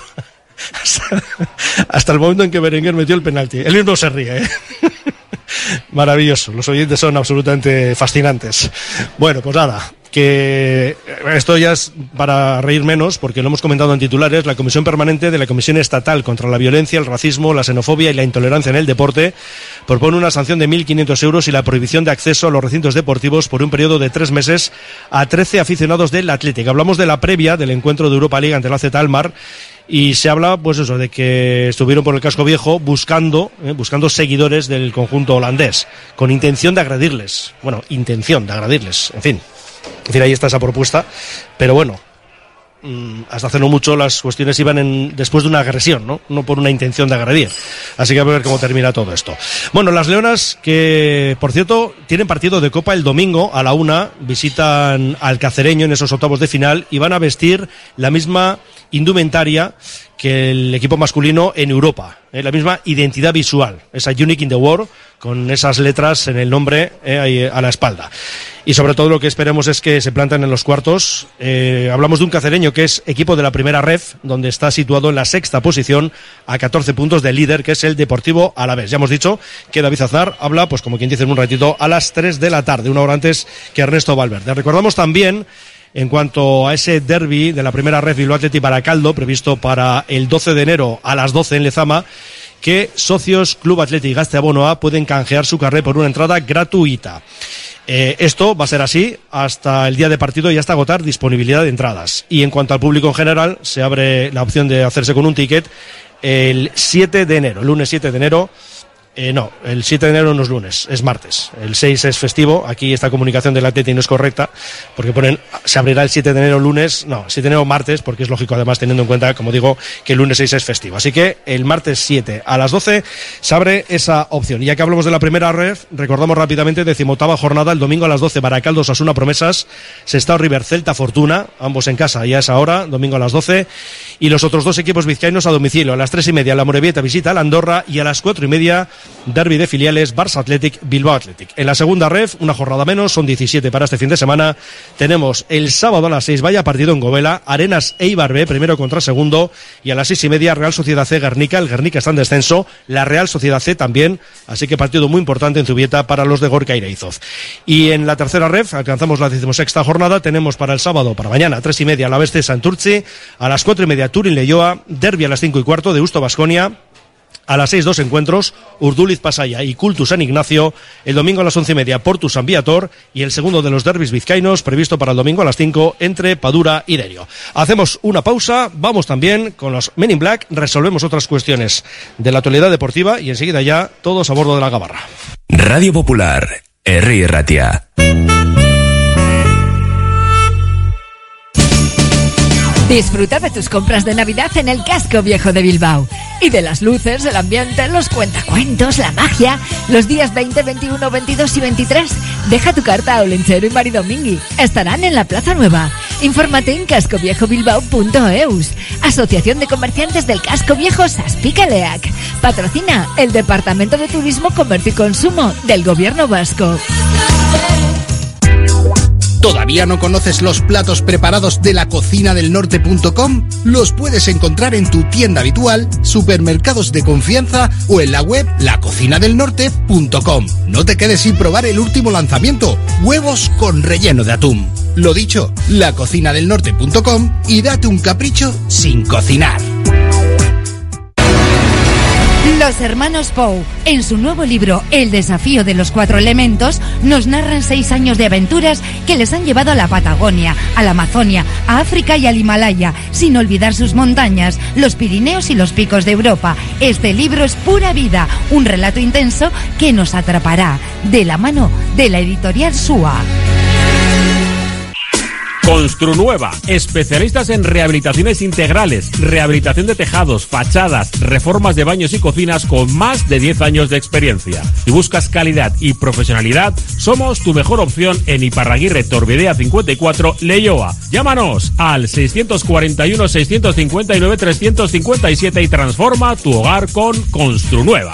hasta el momento en que Berenguer metió el penalti. Él mismo se ríe, ¿eh? Maravilloso, los oyentes son absolutamente fascinantes. Bueno, pues nada, que esto ya es para reír menos, porque lo hemos comentado en titulares. La Comisión Permanente de la Comisión Estatal contra la Violencia, el Racismo, la Xenofobia y la Intolerancia en el Deporte propone una sanción de 1.500 euros y la prohibición de acceso a los recintos deportivos por un periodo de 3 meses a 13 aficionados del Athletic. Hablamos de la previa del encuentro de Europa League ante la AZ Alkmaar. Y se habla, pues eso, de que estuvieron por el casco viejo buscando seguidores del conjunto holandés, con intención de agredirles. Bueno, en fin, ahí está esa propuesta. Pero bueno, hasta hace no mucho las cuestiones iban después de una agresión, no por una intención de agredir. Así que a ver cómo termina todo esto. Bueno, las Leonas, que por cierto tienen partido de Copa el domingo a la 1, visitan al Cacereño en esos octavos de final y van a vestir la misma indumentaria que el equipo masculino en Europa, la misma identidad visual, esa Unique in the World, con esas letras en el nombre ahí a la espalda. Y sobre todo lo que esperemos es que se planten en los cuartos. Hablamos de un Cacereño que es equipo de la primera ref, donde está situado en la 6ª posición a 14 puntos del líder, que es el Deportivo Alavés. Ya hemos dicho que David Aznar habla, pues como quien dice, en un ratito a las 3 de la tarde, una hora antes que Ernesto Valverde. Recordamos también, en cuanto a ese derbi de la primera ref Bilbao Athletic Baracaldo, previsto para el 12 de enero a las 12 en Lezama, que socios Club Athletic Gazte Abonoa pueden canjear su carné por una entrada gratuita. Esto va a ser así hasta el día de partido y hasta agotar disponibilidad de entradas. Y en cuanto al público en general, se abre la opción de hacerse con un ticket el 7 de enero, el lunes 7 de enero. No, el 7 de enero no es lunes, es martes. El 6 es festivo. Aquí esta comunicación del Atleti no es correcta, porque ponen, se abrirá el 7 de enero lunes, no, 7 de enero martes, porque es lógico además teniendo en cuenta, como digo, que el lunes 6 es festivo. Así que el martes 7 a las 12 se abre esa opción. Y ya que hablamos de la primera ref, recordamos rápidamente, 18ª jornada, el domingo a las 12, Baracaldo Osasuna Promesas, Sestao River Celta Fortuna, ambos en casa y a esa hora, domingo a las 12. Y los otros dos equipos vizcaínos a domicilio, a las 3:30 la Morevieta visita al Andorra y a las 4:30 derbi de filiales Barça Athletic, Bilbao Athletic. En la segunda ref, una jornada menos, son 17 para este fin de semana. Tenemos el sábado a las 6, vaya partido en Gobela, Arenas Eibar B, primero contra segundo, y a las 6:30 Real Sociedad C Guernica, el Guernica está en descenso, la Real Sociedad C también, así que partido muy importante en Zubieta para los de Gorka Ireizoz. Y en la tercera ref, alcanzamos la 16ª jornada, tenemos para el sábado, para mañana, 3:30 Alavés Santurtzi, a las 4:30 Turin Leioa, derbi a las 5:15 de Deusto Baskonia, A las 6, 2 encuentros, Urduliz Pasaia y Cultu San Ignacio. El domingo a las 11:30, Portu San Viator. Y el segundo de los derbis vizcaínos, previsto para el domingo a las 5, entre Padura y Derio. Hacemos una pausa, vamos también con los Men in Black, resolvemos otras cuestiones de la actualidad deportiva y enseguida ya todos a bordo de la Gabarra. Radio Popular, Herri Ratia. Disfruta de tus compras de Navidad en el Casco Viejo de Bilbao. Y de las luces, el ambiente, los cuentacuentos, la magia. Los días 20, 21, 22 y 23. Deja tu carta a Olenchero y Maridomingui. Estarán en la Plaza Nueva. Infórmate en cascoviejobilbao.eus. Asociación de Comerciantes del Casco Viejo Saspicaleac. Patrocina el Departamento de Turismo, Comercio y Consumo del Gobierno Vasco. ¿Todavía no conoces los platos preparados de lacocinadelnorte.com? Los puedes encontrar en tu tienda habitual, supermercados de confianza o en la web lacocinadelnorte.com. No te quedes sin probar el último lanzamiento, huevos con relleno de atún. Lo dicho, lacocinadelnorte.com y date un capricho sin cocinar. Los hermanos Pou, en su nuevo libro El desafío de los 4 elementos, nos narran 6 años de aventuras que les han llevado a la Patagonia, a la Amazonia, a África y al Himalaya, sin olvidar sus montañas, los Pirineos y los picos de Europa. Este libro es pura vida, un relato intenso que nos atrapará, de la mano de la editorial SUA. Construnueva, especialistas en rehabilitaciones integrales, rehabilitación de tejados, fachadas, reformas de baños y cocinas con más de 10 años de experiencia. Si buscas calidad y profesionalidad, somos tu mejor opción en Iparraguirre Torbidea 54, Leioa. Llámanos al 641 659 357 y transforma tu hogar con Construnueva.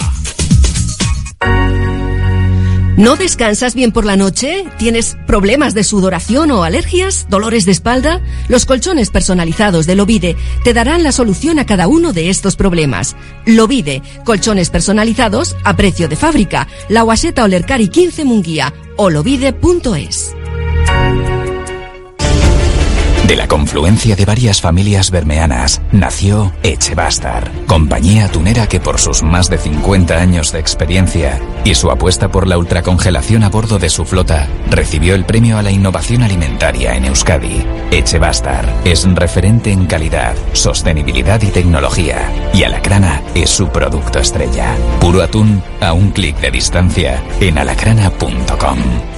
¿No descansas bien por la noche? ¿Tienes problemas de sudoración o alergias? ¿Dolores de espalda? Los colchones personalizados de Lovide te darán la solución a cada uno de estos problemas. Lovide, colchones personalizados a precio de fábrica. La Guaseta Olercari 15 Munguía o lovide.es. De la confluencia de varias familias bermeanas nació Echebastar, compañía atunera que por sus más de 50 años de experiencia y su apuesta por la ultracongelación a bordo de su flota recibió el premio a la innovación alimentaria en Euskadi. Echebastar es referente en calidad, sostenibilidad y tecnología, y Alacrana es su producto estrella. Puro atún a un clic de distancia en alacrana.com.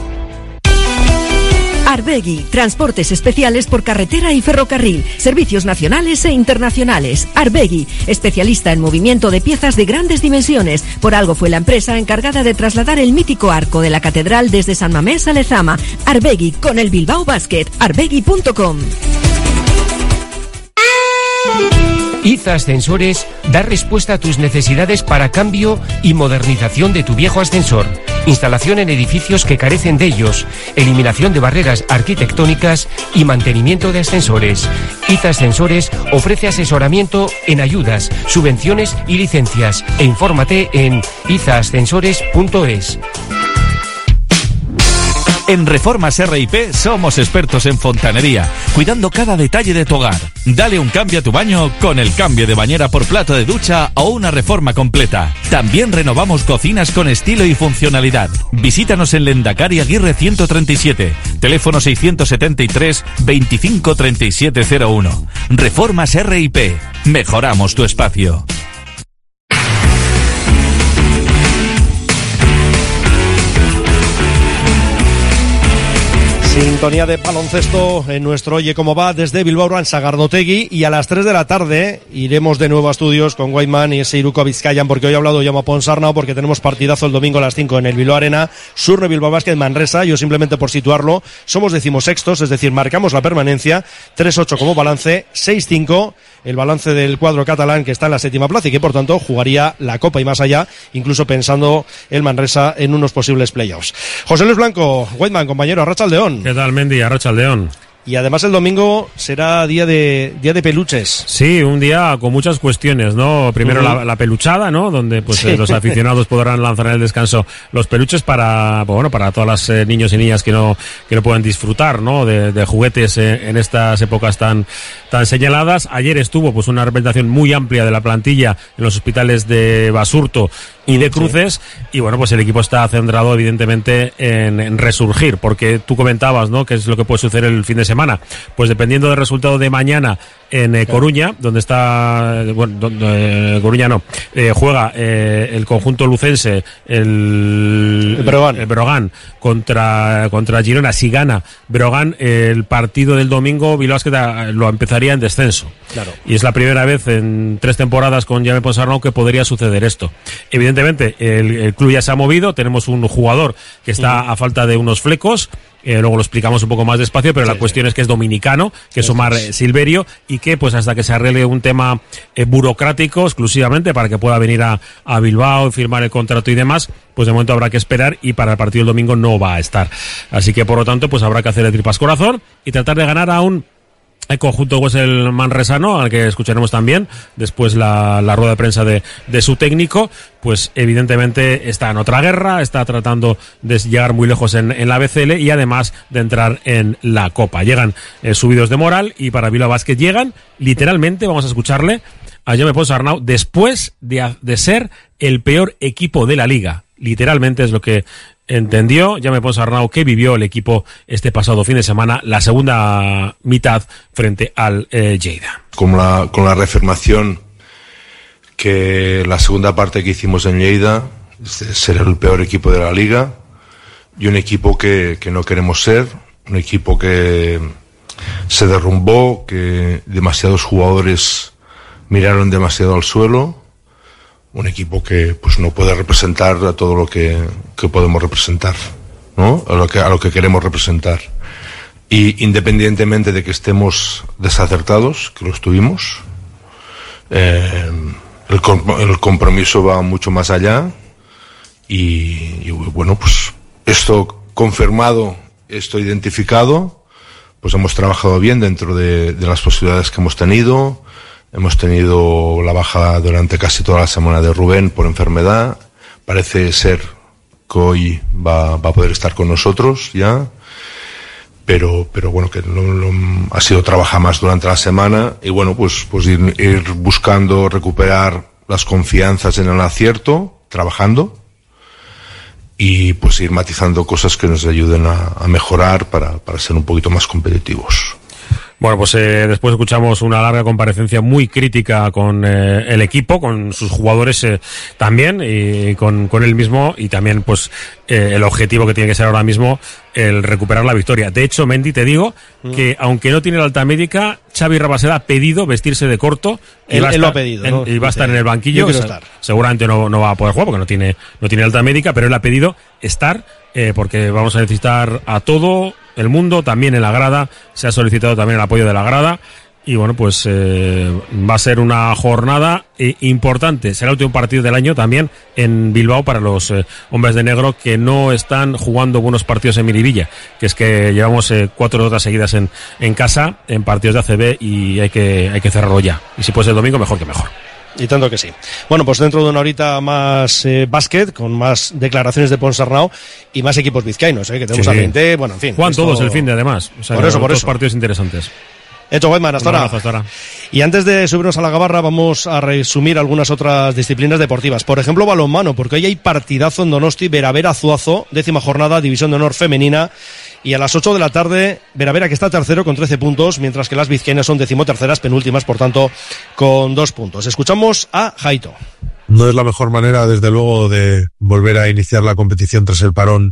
Arbegui, transportes especiales por carretera y ferrocarril, servicios nacionales e internacionales. Arbegui, especialista en movimiento de piezas de grandes dimensiones. Por algo fue la empresa encargada de trasladar el mítico arco de la catedral desde San Mamés a Lezama. Arbegui, con el Bilbao Basket. Arbegui.com. IZA Ascensores da respuesta a tus necesidades para cambio y modernización de tu viejo ascensor, instalación en edificios que carecen de ellos, eliminación de barreras arquitectónicas y mantenimiento de ascensores. IZA Ascensores ofrece asesoramiento en ayudas, subvenciones y licencias, e infórmate en izaascensores.es. En Reformas R&P somos expertos en fontanería, cuidando cada detalle de tu hogar. Dale un cambio a tu baño con el cambio de bañera por plato de ducha o una reforma completa. También renovamos cocinas con estilo y funcionalidad. Visítanos en Lendakari Aguirre 137, teléfono 673 25 3701. Reformas R&P. Mejoramos tu espacio. Sintonía de baloncesto en nuestro Oye Cómo Va desde Bilbao Urban Sagardotegui, y a las 3 de la tarde iremos de nuevo a estudios con Whiteman y ese Iruko Vizcayan, porque hoy ha hablado Jaume Ponsarnau, porque tenemos partidazo el domingo a las 5 en el Bilbao Arena, Surne Bilbao Basket Manresa. Yo simplemente por situarlo, somos decimosextos, es decir, marcamos la permanencia, 3-8 como balance, 6-5 el balance del cuadro catalán, que está en la 7ª plaza y que por tanto jugaría la Copa y más allá, incluso pensando el Manresa en unos posibles playoffs. José Luis Blanco, Whiteman, compañero, Arratsaldeon. ¿Qué tal, Mendy? Arratsaldeon. Y además el domingo será día de peluches. Sí, un día con muchas cuestiones, ¿no? Primero la peluchada, ¿no? Donde pues los aficionados podrán lanzar en el descanso los peluches para todas las niños y niñas que no puedan disfrutar, ¿no? De juguetes en estas épocas tan señaladas. Ayer estuvo pues una representación muy amplia de la plantilla en los hospitales de Basurto y de Cruces, y bueno, pues el equipo está centrado evidentemente en resurgir, porque tú comentabas, ¿no?, qué es lo que puede suceder el fin de semana. Pues dependiendo del resultado de mañana en Coruña, donde está, juega el conjunto lucense, el Breogán contra Girona. Si gana Breogán, el partido del domingo Bilbao Basket lo empezaría en descenso. Claro. Y es la primera vez en 3 temporadas con Jaume Ponsarnau que podría suceder esto. Evidentemente, el club ya se ha movido, tenemos un jugador que está a falta de unos flecos. Luego lo explicamos un poco más despacio, pero la cuestión es que es dominicano, que es Omar Silverio, y que pues hasta que se arregle un tema burocrático exclusivamente para que pueda venir a Bilbao y firmar el contrato y demás, pues de momento habrá que esperar, y para el partido del domingo no va a estar. Así que por lo tanto pues habrá que hacerle tripas corazón y tratar de ganar a el conjunto el manresano, al que escucharemos también después la rueda de prensa de su técnico. Pues evidentemente está en otra guerra, está tratando de llegar muy lejos en la BCL y además de entrar en la Copa. Llegan subidos de moral, y para Bilbao Basket llegan literalmente, vamos a escucharle a Jaume Ponsarnau, después de ser el peor equipo de la liga. Literalmente es lo que entendió Jaume Ponsarnau, que vivió el equipo este pasado fin de semana, la segunda mitad frente al Lleida. Con la reafirmación que la segunda parte que hicimos en Lleida será el peor equipo de la liga, y un equipo que no queremos ser, un equipo que se derrumbó, que demasiados jugadores miraron demasiado al suelo, un equipo que pues no puede representar a todo lo que podemos representar, ¿no? A lo que queremos representar. Y independientemente de que estemos desacertados, que lo estuvimos, el compromiso va mucho más allá, y bueno, pues esto confirmado, esto identificado, pues hemos trabajado bien dentro de las posibilidades que hemos tenido. Hemos tenido la baja durante casi toda la semana de Rubén por enfermedad. Parece ser que hoy va a poder estar con nosotros ya. Pero bueno, que ha sido trabajar más durante la semana, y bueno, pues ir buscando recuperar las confianzas en el acierto, trabajando, y pues ir matizando cosas que nos ayuden a mejorar para ser un poquito más competitivos. Bueno, pues después escuchamos una larga comparecencia muy crítica con el equipo, con sus jugadores también, y con él mismo, y también pues el objetivo que tiene que ser ahora mismo el recuperar la victoria. De hecho, Mendy, te digo que aunque no tiene la alta médica, Xavi Rabaseda ha pedido vestirse de corto. Él lo ha pedido, ¿no? Y va a estar en el banquillo. Seguramente no va a poder jugar porque no tiene alta médica, pero él ha pedido estar, porque vamos a necesitar a todo el mundo, también en la grada. Se ha solicitado también el apoyo de la grada, y bueno, pues va a ser una jornada importante. Será el último partido del año también en Bilbao para los hombres de negro, que no están jugando buenos partidos en Miribilla, que es que llevamos 4 derrotas seguidas en casa, en partidos de ACB, y hay que cerrarlo ya, y si puede ser el domingo, mejor que mejor. Y tanto que sí. Bueno, pues dentro de una horita más básquet, con más declaraciones de Ponsarnau y más equipos vizcaínos, que tenemos a 20, bueno, en fin. Juegan todos el fin de, además. O sea, por eso. Partidos interesantes. Hecho, Weidman, hasta ahora. Y antes de subirnos a la gabarra, vamos a resumir algunas otras disciplinas deportivas. Por ejemplo, balonmano, porque hoy hay partidazo en Donosti, Vera Zuazo, 10ª jornada, División de Honor femenina. Y a las 8 de la tarde, Vera, que está tercero con 13 puntos, mientras que las vizcaínas son 13º, penúltimas, por tanto, con 2 puntos. Escuchamos a Jaito. No es la mejor manera, desde luego, de volver a iniciar la competición tras el parón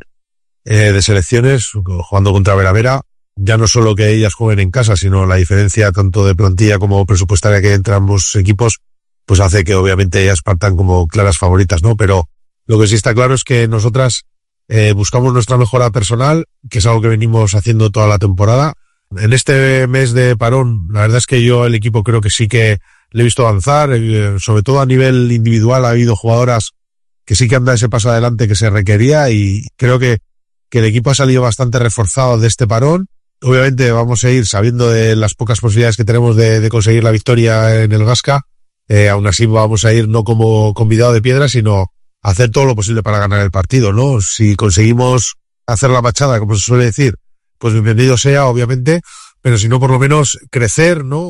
de selecciones, jugando contra Vera. Ya no solo que ellas jueguen en casa, sino la diferencia tanto de plantilla como presupuestaria que hay entre ambos equipos, pues hace que obviamente ellas partan como claras favoritas, ¿no? Pero lo que sí está claro es que nosotras buscamos nuestra mejora personal, que es algo que venimos haciendo toda la temporada. En este mes de parón, la verdad es que yo el equipo creo que sí que le he visto avanzar, sobre todo a nivel individual ha habido jugadoras que sí que han dado ese paso adelante que se requería, y creo que el equipo ha salido bastante reforzado de este parón, obviamente vamos a ir sabiendo de las pocas posibilidades que tenemos de conseguir la victoria en el Gasca. Aún así vamos a ir no como convidado de piedra, sino a hacer todo lo posible para ganar el partido, ¿no? Si conseguimos hacer la machada, como se suele decir, pues bienvenido sea, obviamente, pero si no, por lo menos crecer, ¿no?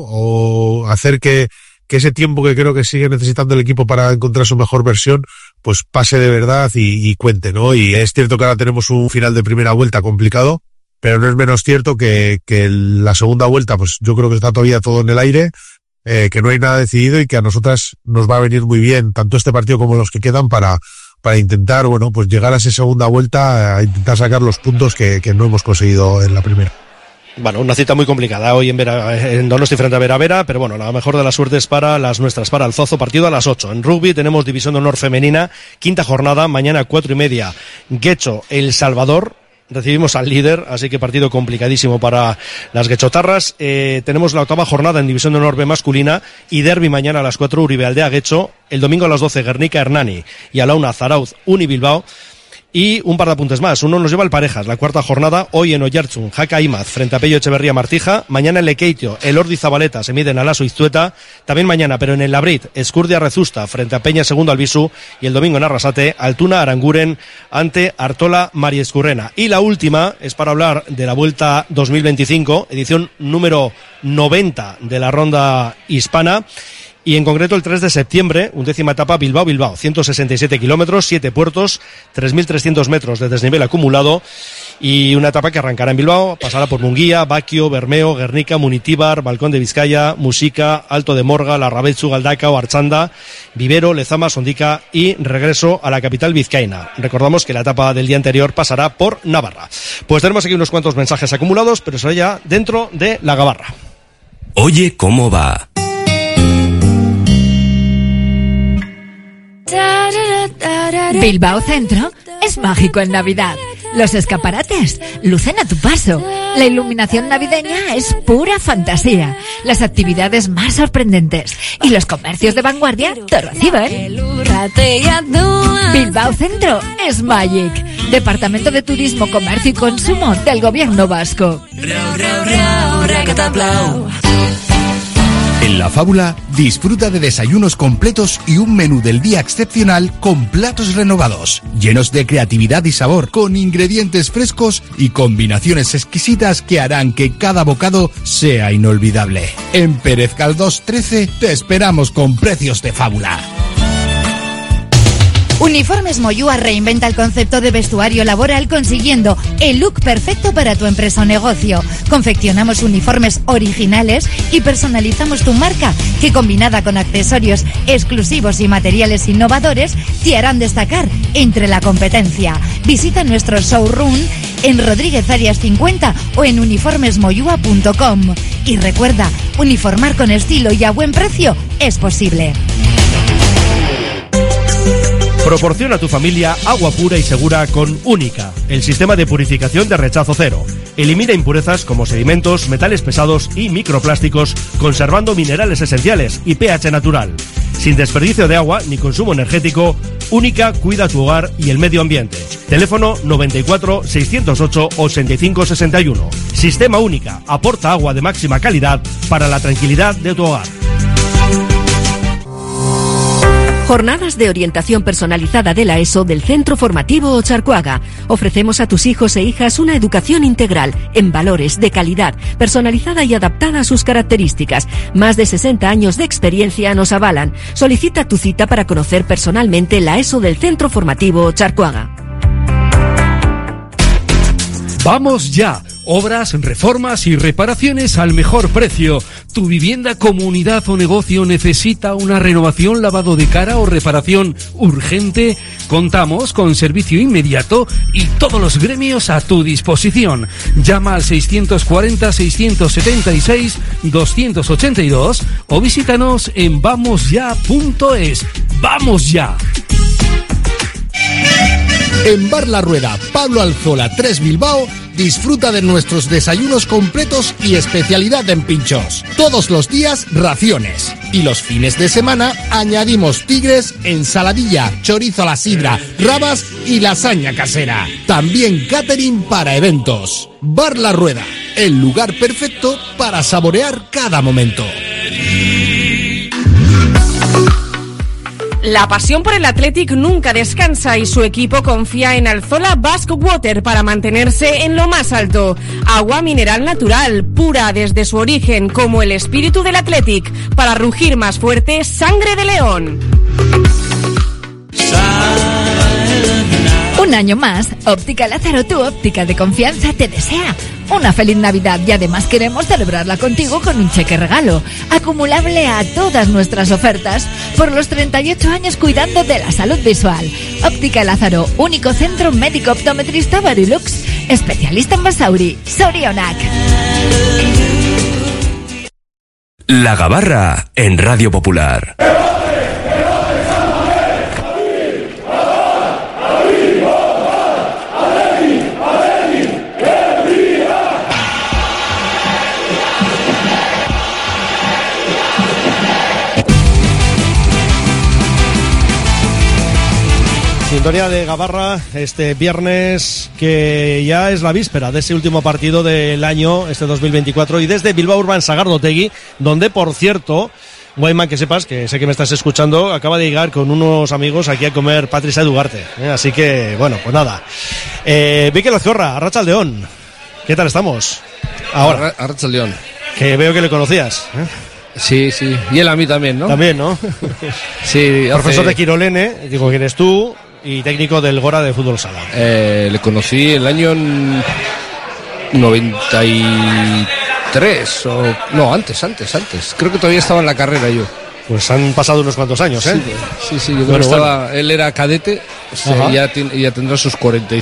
O hacer que ese tiempo que creo que sigue necesitando el equipo para encontrar su mejor versión, pues pase de verdad y cuente, ¿no? Y es cierto que ahora tenemos un final de primera vuelta complicado, pero no es menos cierto que la segunda vuelta, pues yo creo que está todavía todo en el aire, que no hay nada decidido y que a nosotras nos va a venir muy bien, tanto este partido como los que quedan, para intentar, bueno, pues llegar a esa segunda vuelta, a intentar sacar los puntos que no hemos conseguido en la primera. Bueno, una cita muy complicada hoy en Donosti frente a Vera, pero bueno, la mejor de las suertes para las nuestras, para el Zozo, partido a las 8. En rugby tenemos División de Honor Femenina, quinta jornada, mañana 4:30, Guecho, El Salvador. Recibimos al líder, así que partido complicadísimo para las guechotarras. Tenemos la octava jornada en División de Honor B masculina y derbi mañana a las 4, Uribe Aldea Guecho. El domingo a las 12, Guernica Hernani y a la 1, Zarauz Uni Bilbao. Y un par de apuntes más. Uno nos lleva al Parejas, la cuarta jornada, hoy en Oyarzun, Jaca Imaz, frente a Pello Echeverría Martija. Mañana en Lekeitio, el Ordi Zabaleta se miden a Lasso Iztueta. También mañana, pero en el Labrit, Escurdia Rezusta, frente a Peña Segundo Albisu. Y el domingo en Arrasate, Altuna Aranguren, ante Artola Mariescurrena. Y la última es para hablar de la Vuelta 2025, edición número 90 de la ronda hispana. Y en concreto el 3 de septiembre, 11ª etapa Bilbao-Bilbao, 167 kilómetros, 7 puertos, 3.300 metros de desnivel acumulado, y una etapa que arrancará en Bilbao, pasará por Munguía, Baquio, Bermeo, Guernica, Munitíbar, Balcón de Vizcaya, Muxica, Alto de Morga, Larrabetzu, Galdacao, Archanda, Vivero, Lezama, Sondica y regreso a la capital vizcaína. Recordamos que la etapa del día anterior pasará por Navarra. Pues tenemos aquí unos cuantos mensajes acumulados, pero será ya dentro de la Gabarra. Oye, ¿cómo va? Bilbao Centro es mágico en Navidad. Los escaparates lucen a tu paso. La iluminación navideña es pura fantasía. Las actividades más sorprendentes y los comercios de vanguardia te reciben. Bilbao Centro es Magic. Departamento de Turismo, Comercio y Consumo del Gobierno Vasco. En La Fábula, disfruta de desayunos completos y un menú del día excepcional con platos renovados, llenos de creatividad y sabor, con ingredientes frescos y combinaciones exquisitas que harán que cada bocado sea inolvidable. En Pérez Galdós 13 te esperamos con precios de fábula. Uniformes Moyúa reinventa el concepto de vestuario laboral consiguiendo el look perfecto para tu empresa o negocio. Confeccionamos uniformes originales y personalizamos tu marca, que combinada con accesorios exclusivos y materiales innovadores te harán destacar entre la competencia. Visita nuestro showroom en Rodríguez Arias 50 o en uniformesmoyua.com. Y recuerda, uniformar con estilo y a buen precio es posible. Proporciona a tu familia agua pura y segura con Única, el sistema de purificación de rechazo cero. Elimina impurezas como sedimentos, metales pesados y microplásticos, conservando minerales esenciales y pH natural. Sin desperdicio de agua ni consumo energético, Única cuida tu hogar y el medio ambiente. Teléfono 94 608 85 61. Sistema Única aporta agua de máxima calidad para la tranquilidad de tu hogar. Jornadas de orientación personalizada de la ESO del Centro Formativo Ocharcoaga. Ofrecemos a tus hijos e hijas una educación integral, en valores, de calidad, personalizada y adaptada a sus características. Más de 60 años de experiencia nos avalan. Solicita tu cita para conocer personalmente la ESO del Centro Formativo Ocharcoaga. ¡Vamos ya! Obras, reformas y reparaciones al mejor precio. ¿Tu vivienda, comunidad o negocio necesita una renovación, lavado de cara o reparación urgente? Contamos con servicio inmediato y todos los gremios a tu disposición. Llama al 640-676-282 o visítanos en vamosya.es. ¡Vamos ya! En Bar La Rueda, Pablo Alzola 3 Bilbao, disfruta de nuestros desayunos completos y especialidad en pinchos. Todos los días, raciones. Y los fines de semana, añadimos tigres, ensaladilla, chorizo a la sidra, rabas y lasaña casera. También catering para eventos. Bar La Rueda. el lugar perfecto para saborear cada momento. La pasión por el Athletic nunca descansa y su equipo confía en Alzola Basque Water para mantenerse en lo más alto. Agua mineral natural, pura desde su origen, como el espíritu del Athletic. Para rugir más fuerte, sangre de león. Un año más, Óptica Lázaro, tu óptica de confianza, te desea una feliz Navidad y además queremos celebrarla contigo con un cheque regalo, acumulable a todas nuestras ofertas por los 38 años cuidando de la salud visual. Óptica Lázaro, único centro médico optometrista Varilux, especialista en Basauri, Sorionac. La Gabarra en Radio Popular. Sintonía de Gabarra este viernes, que ya es la víspera de ese último partido del año, este 2024, y desde Bilbao Urban Sagardotegui, donde, por cierto, Guayman, que sepas, que sé que me estás escuchando, acaba de llegar con unos amigos aquí a comer Patricia Ugarte, así que, bueno, pues nada. Mikel Azcorra, Arratsaldeon, ¿qué tal estamos? Ahora, Arratsaldeon. Que veo que le conocías, Sí, sí, y él a mí también, ¿no? También, ¿no? Sí, profesor de Quirolene, digo que eres tú, y técnico del Gora de Fútbol Sala. Le conocí el año 93, o no, antes. Creo que todavía estaba en la carrera yo. Pues han pasado unos cuantos años, ¿eh? Sí, yo creo que estaba, él era cadete, ya tendrá sus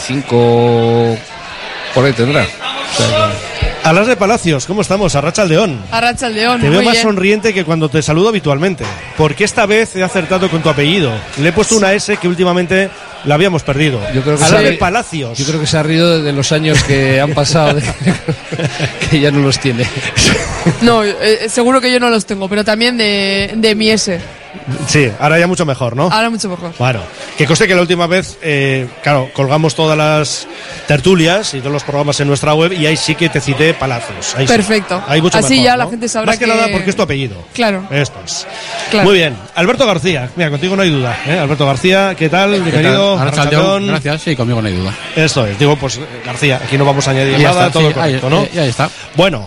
45, por ahí tendrá. O sea, Alas de Palacios, ¿cómo estamos? Arratsaldeon. Arratsaldeon. Te veo muy más bien. sonriente que cuando te saludo habitualmente. Porque esta vez he acertado con tu apellido. Le he puesto una S que últimamente la habíamos perdido. Yo creo que Alas de Palacios. Yo creo que se ha rido de los años que han pasado, que ya no los tiene. No, seguro que yo no los tengo, pero también de mi S. Sí, ahora ya mucho mejor, ¿no? Ahora mucho mejor. Bueno, que conste que la última vez, claro, colgamos todas las tertulias y todos los programas en nuestra web y ahí sí que te cité Palacios. Ahí Perfecto. Sí. Ahí mucho así mejor, ya ¿no? la gente sabrá más que nada porque es tu apellido. Claro. Esto es. Claro. Muy bien. Alberto García, mira, contigo no hay duda. Alberto García, ¿qué tal? Bienvenido. Arratsaldeon. Gracias, sí, conmigo no hay duda. Esto es, digo, pues García, aquí no vamos a añadir Ya nada, está, todo sí, correcto, ahí, ¿no? ya está. Bueno,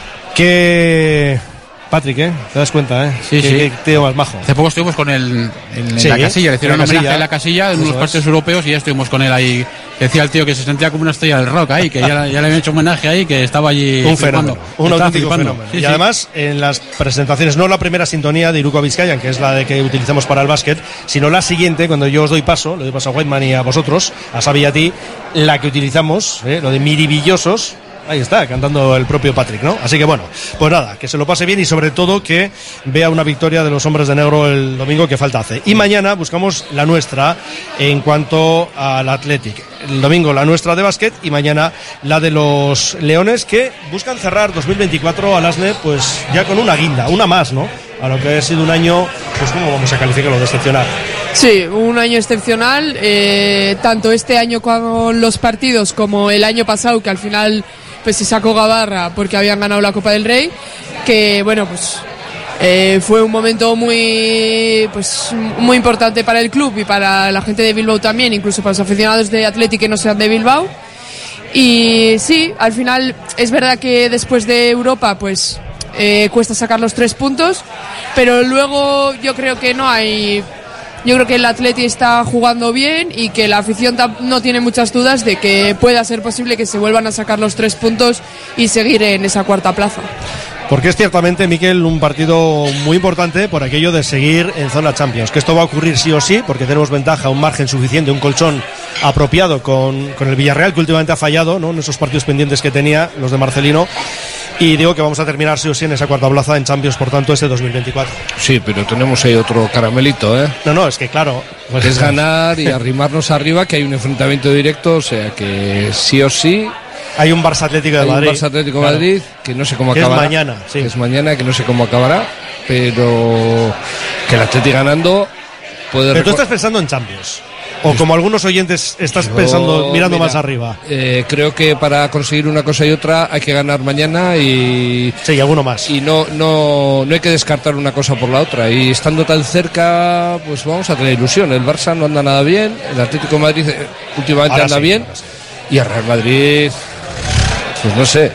que... Patrick, ¿te das cuenta, Sí, sí. Qué tío más majo. Hace poco estuvimos con él en Sí, la casilla, le hicieron en la un homenaje casilla. en la casilla en unos Eso partidos es. europeos y ya estuvimos con él ahí. Decía el tío que se sentía como una estrella del rock ahí, que ya le habían hecho homenaje ahí, que estaba allí Un flipando. fenómeno, un Estaba auténtico flipando. fenómeno. Sí, y sí. además, en las presentaciones, no la primera sintonía de Iruko Vizcayan, que es la de que utilizamos para el básquet, sino la siguiente, cuando yo os doy paso, le doy paso a Whiteman y a vosotros, a Xavi y a ti, la que utilizamos, lo de Miribillosos. Ahí está, cantando el propio Patrick, ¿no? Así que bueno, pues nada, que se lo pase bien y sobre todo que vea una victoria de los hombres de negro el domingo, que falta hace. Y mañana buscamos la nuestra en cuanto al Athletic. El domingo la nuestra de básquet y mañana la de los Leones, que buscan cerrar 2024 al ASNE pues ya con una guinda, una más, ¿no? A lo que ha sido un año, pues ¿cómo vamos a calificarlo de excepcional? Sí, un año excepcional, tanto este año con los partidos como el año pasado, que al final pues se sacó Gabarra porque habían ganado la Copa del Rey, que bueno, pues fue un momento muy importante para el club y para la gente de Bilbao también, incluso para los aficionados de Athletic que no sean de Bilbao. Y sí, al final es verdad que después de Europa pues cuesta sacar los 3 puntos, pero luego yo creo que yo creo que el Atleti está jugando bien y que la afición no tiene muchas dudas de que pueda ser posible que se vuelvan a sacar los 3 puntos y seguir en esa cuarta plaza. Porque es ciertamente, Miquel, un partido muy importante por aquello de seguir en zona Champions, que esto va a ocurrir sí o sí, porque tenemos ventaja, un margen suficiente, un colchón apropiado con el Villarreal, que últimamente ha fallado, ¿no?, en esos partidos pendientes que tenía los de Marcelino. Y digo que vamos a terminar sí o sí en esa cuarta plaza en Champions, por tanto, este 2024. Sí, pero tenemos ahí otro caramelito, ¿eh? No, es que claro, pues es ganar y arrimarnos arriba, que hay un enfrentamiento directo, o sea que sí o sí. Hay un Barça Atlético de Madrid. Un Barça Atlético de Claro. Madrid, que no sé cómo Que acabará. es mañana, sí. Que es mañana, que no sé cómo acabará, pero que el Atlético ganando puede... Pero tú estás pensando en Champions. O como algunos oyentes estás pensando, mirando más arriba. Creo que para conseguir una cosa y otra hay que ganar mañana y... Sí, alguno más. Y no hay que descartar una cosa por la otra. Y estando tan cerca, pues vamos a tener ilusión. El Barça no anda nada bien, el Atlético de Madrid últimamente ahora anda bien. Y el Real Madrid, pues no sé.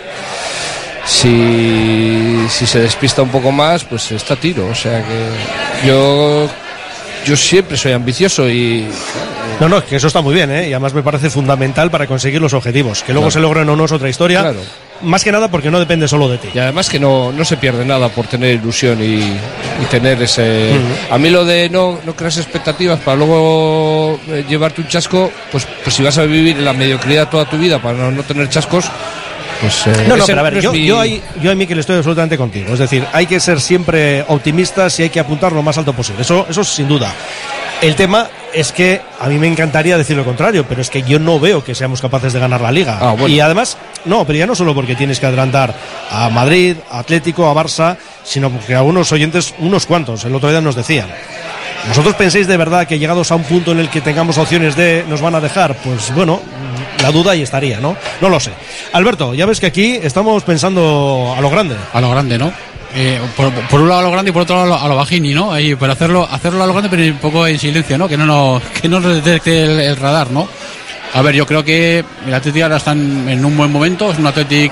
Si se despista un poco más, pues está a tiro. O sea que yo siempre soy ambicioso y... No, que eso está muy bien, ¿eh? Y además me parece fundamental para conseguir los objetivos. Que luego se logren o no es otra historia. Claro. Más que nada porque no depende solo de ti. Y además que no se pierde nada por tener ilusión y tener ese... A mí lo de no creas expectativas para luego llevarte un chasco, pues si vas a vivir en la mediocridad toda tu vida para no tener chascos... Pues, pero a ver, yo ahí, Mikel, estoy absolutamente contigo. Es decir, hay que ser siempre optimistas y hay que apuntar lo más alto posible. Eso sin duda. El tema es que a mí me encantaría decir lo contrario, pero es que yo no veo que seamos capaces de ganar la Liga. Bueno. Y además, pero ya no solo porque tienes que adelantar a Madrid, a Atlético, a Barça, sino porque algunos oyentes, unos cuantos, el otro día nos decían: ¿vosotros pensáis de verdad que llegados a un punto en el que tengamos opciones nos van a dejar? Pues bueno, la duda ahí estaría, ¿no? No lo sé. Alberto, ya ves que aquí estamos pensando a lo grande. A lo grande, ¿no? Por un lado a lo grande y por otro lado a lo bajini, ¿no? Ahí, para hacerlo a lo grande, pero un poco en silencio, ¿no? Que no nos detecte el radar, ¿no? A ver, yo creo que el Athletic ahora está en un buen momento. Es un Athletic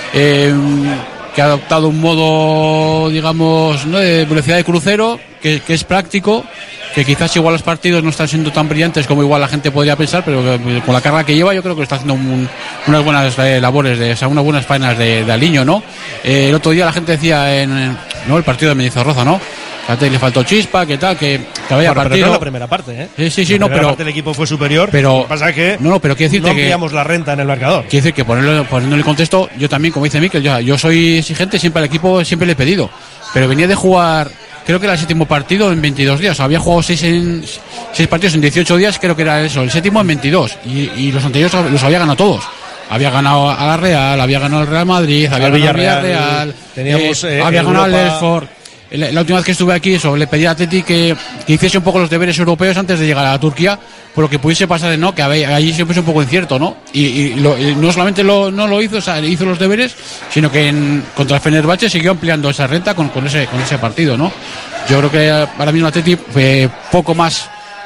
que ha adoptado un modo, digamos, ¿no?, de velocidad de crucero, que es práctico, que quizás igual los partidos no están siendo tan brillantes como igual la gente podría pensar, pero con la carga que lleva yo creo que está haciendo unas buenas labores, unas buenas faenas de Aliño, ¿no? El otro día la gente decía el partido de Mendizorroza, ¿no? Le faltó chispa, que tal, que había partido. Pero no en la primera parte, ¿eh? Sí, la primera parte el equipo fue superior. Pero lo que pasa es que pero quiero decirte no ampliamos la renta en el marcador. Quiero decir que poniendo en el contexto, yo también, como dice Mikel, yo soy exigente, siempre al equipo siempre le he pedido. Pero venía de jugar, creo que era el séptimo partido en 22 días. O sea, había jugado 6 partidos en 18 días, creo que era eso, el séptimo en 22. Y los anteriores los había ganado todos. Había ganado a la Real, había ganado al Real Madrid, había ganado al Villarreal, había ganado al Elford. La última vez que estuve aquí, le pedí a Atleti que hiciese un poco los deberes europeos antes de llegar a Turquía, por lo que pudiese pasar, ¿no? Que allí siempre es un poco incierto, ¿no? Y no solamente no lo hizo, o sea, hizo los deberes, sino que contra el Fenerbahce siguió ampliando esa renta con ese partido, ¿no? Yo creo que ahora mismo Atleti poco más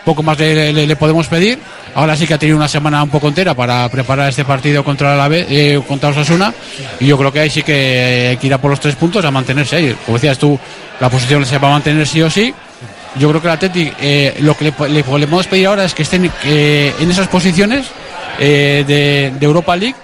le podemos pedir. Ahora sí que ha tenido una semana un poco entera para preparar este partido contra contra Osasuna, y yo creo que ahí sí que hay que ir a por los 3 puntos, a mantenerse ahí. Como decías tú, la posición se va a mantener sí o sí. Yo creo que el Athletic, lo que le podemos pedir ahora es que estén en esas posiciones de Europa League,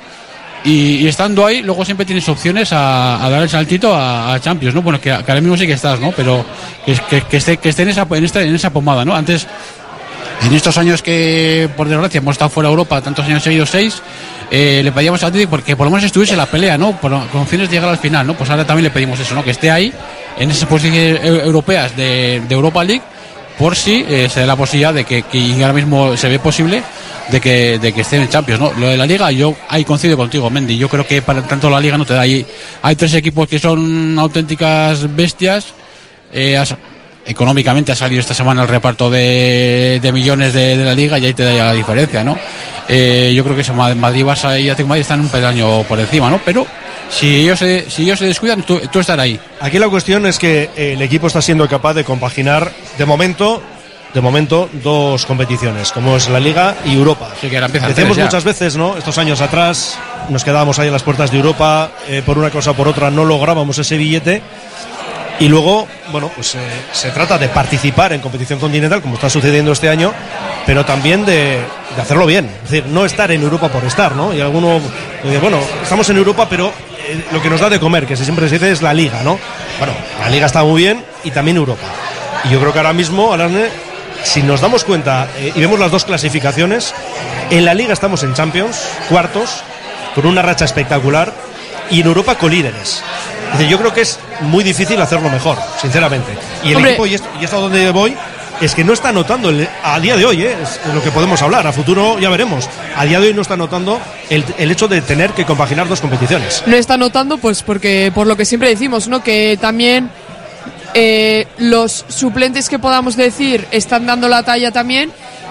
y estando ahí luego siempre tienes opciones a dar el saltito a Champions, ¿no? Bueno, que ahora mismo sí que estás, ¿no? Pero que esté en esa pomada, ¿no? Antes, en estos años que por desgracia hemos estado fuera de Europa, tantos años seguidos, 6, le pedíamos a Athletic porque por lo menos estuviese en la pelea, ¿no? Con opciones de llegar al final, ¿no? Pues ahora también le pedimos eso, ¿no? Que esté ahí en esas posiciones europeas de Europa League, por si se da la posibilidad de que y ahora mismo se ve posible de que esté en Champions, ¿no? Lo de la Liga, yo ahí coincido contigo, Mendy. Yo creo que para tanto la Liga no te da ahí. Hay 3 equipos que son auténticas bestias. Económicamente ha salido esta semana el reparto de millones de la Liga, y ahí te da ya la diferencia, ¿no? Yo creo que Madrid, Barça y Atlético de Madrid están un peldaño por encima, ¿no? Pero si ellos se descuidan, tú estarás ahí. Aquí la cuestión es que el equipo está siendo capaz de compaginar de momento 2 competiciones, como es la Liga y Europa. Sí, que ahora decíamos muchas veces, ¿no? Estos años atrás nos quedábamos ahí en las puertas de Europa, por una cosa o por otra no lográbamos ese billete. Y luego, bueno, pues se trata de participar en competición continental, como está sucediendo este año, pero también de hacerlo bien. Es decir, no estar en Europa por estar, ¿no? Y alguno dice, bueno, estamos en Europa, pero lo que nos da de comer, que siempre se dice, es la Liga, ¿no? Bueno, la Liga está muy bien y también Europa. Y yo creo que ahora mismo, Alarne, si nos damos cuenta y vemos las 2 clasificaciones, en la Liga estamos en Champions, cuartos, con una racha espectacular, y en Europa colíderes. Es decir, yo creo que es muy difícil hacerlo mejor, sinceramente. Y el equipo, y esto a donde voy, es que no está notando a día de hoy, es lo que podemos hablar, a futuro ya veremos. A día de hoy no está notando el hecho de tener que compaginar 2 competiciones. No está notando, pues porque por lo que siempre decimos, ¿no? Que también los suplentes que podamos decir están dando la talla también,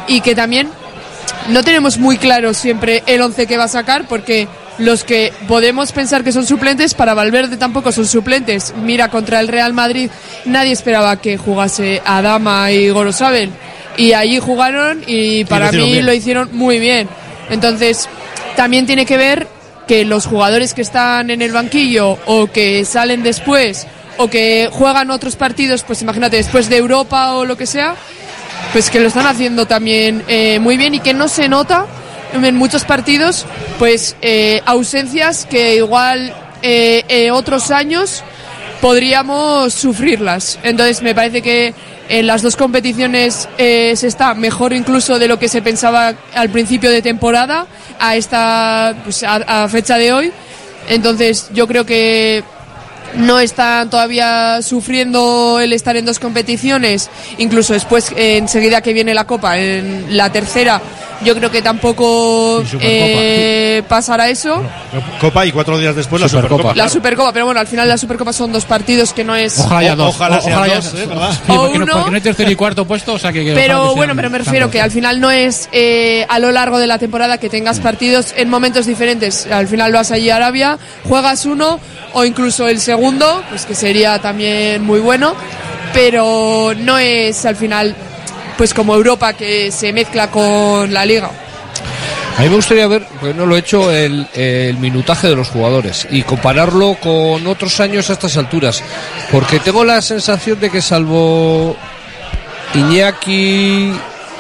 y que también no tenemos muy claro siempre el 11 que va a sacar, porque los que podemos pensar que son suplentes, para Valverde tampoco son suplentes. Mira, contra el Real Madrid nadie esperaba que jugase Adama y Gorosabel, y allí jugaron y para mí lo hicieron muy bien. Entonces también tiene que ver que los jugadores que están en el banquillo o que salen después o que juegan otros partidos, pues imagínate, después de Europa o lo que sea, pues que lo están haciendo también muy bien, y que no se nota en muchos partidos pues ausencias que igual otros años podríamos sufrirlas. Entonces me parece que en las dos competiciones se está mejor incluso de lo que se pensaba al principio de temporada a esta pues, a fecha de hoy. Entonces yo creo que no están todavía sufriendo el estar en dos competiciones, incluso después enseguida que viene la Copa, en la tercera yo creo que tampoco pasará eso. Bueno, Copa y 4 días después la Supercopa. La Supercopa, pero bueno, al final la Supercopa son 2 partidos que no es... Ojalá sean dos, dos, ¿verdad? Sí, porque no hay tercer y cuarto puesto, o sea que... Pero bueno, pero me refiero que al final no es a lo largo de la temporada que tengas partidos en momentos diferentes. Al final vas allí a Arabia, juegas uno o incluso el segundo, pues que sería también muy bueno, pero no es al final pues como Europa, que se mezcla con la Liga. A mí me gustaría ver, porque no lo he hecho, el minutaje de los jugadores y compararlo con otros años a estas alturas, porque tengo la sensación de que salvo Iñaki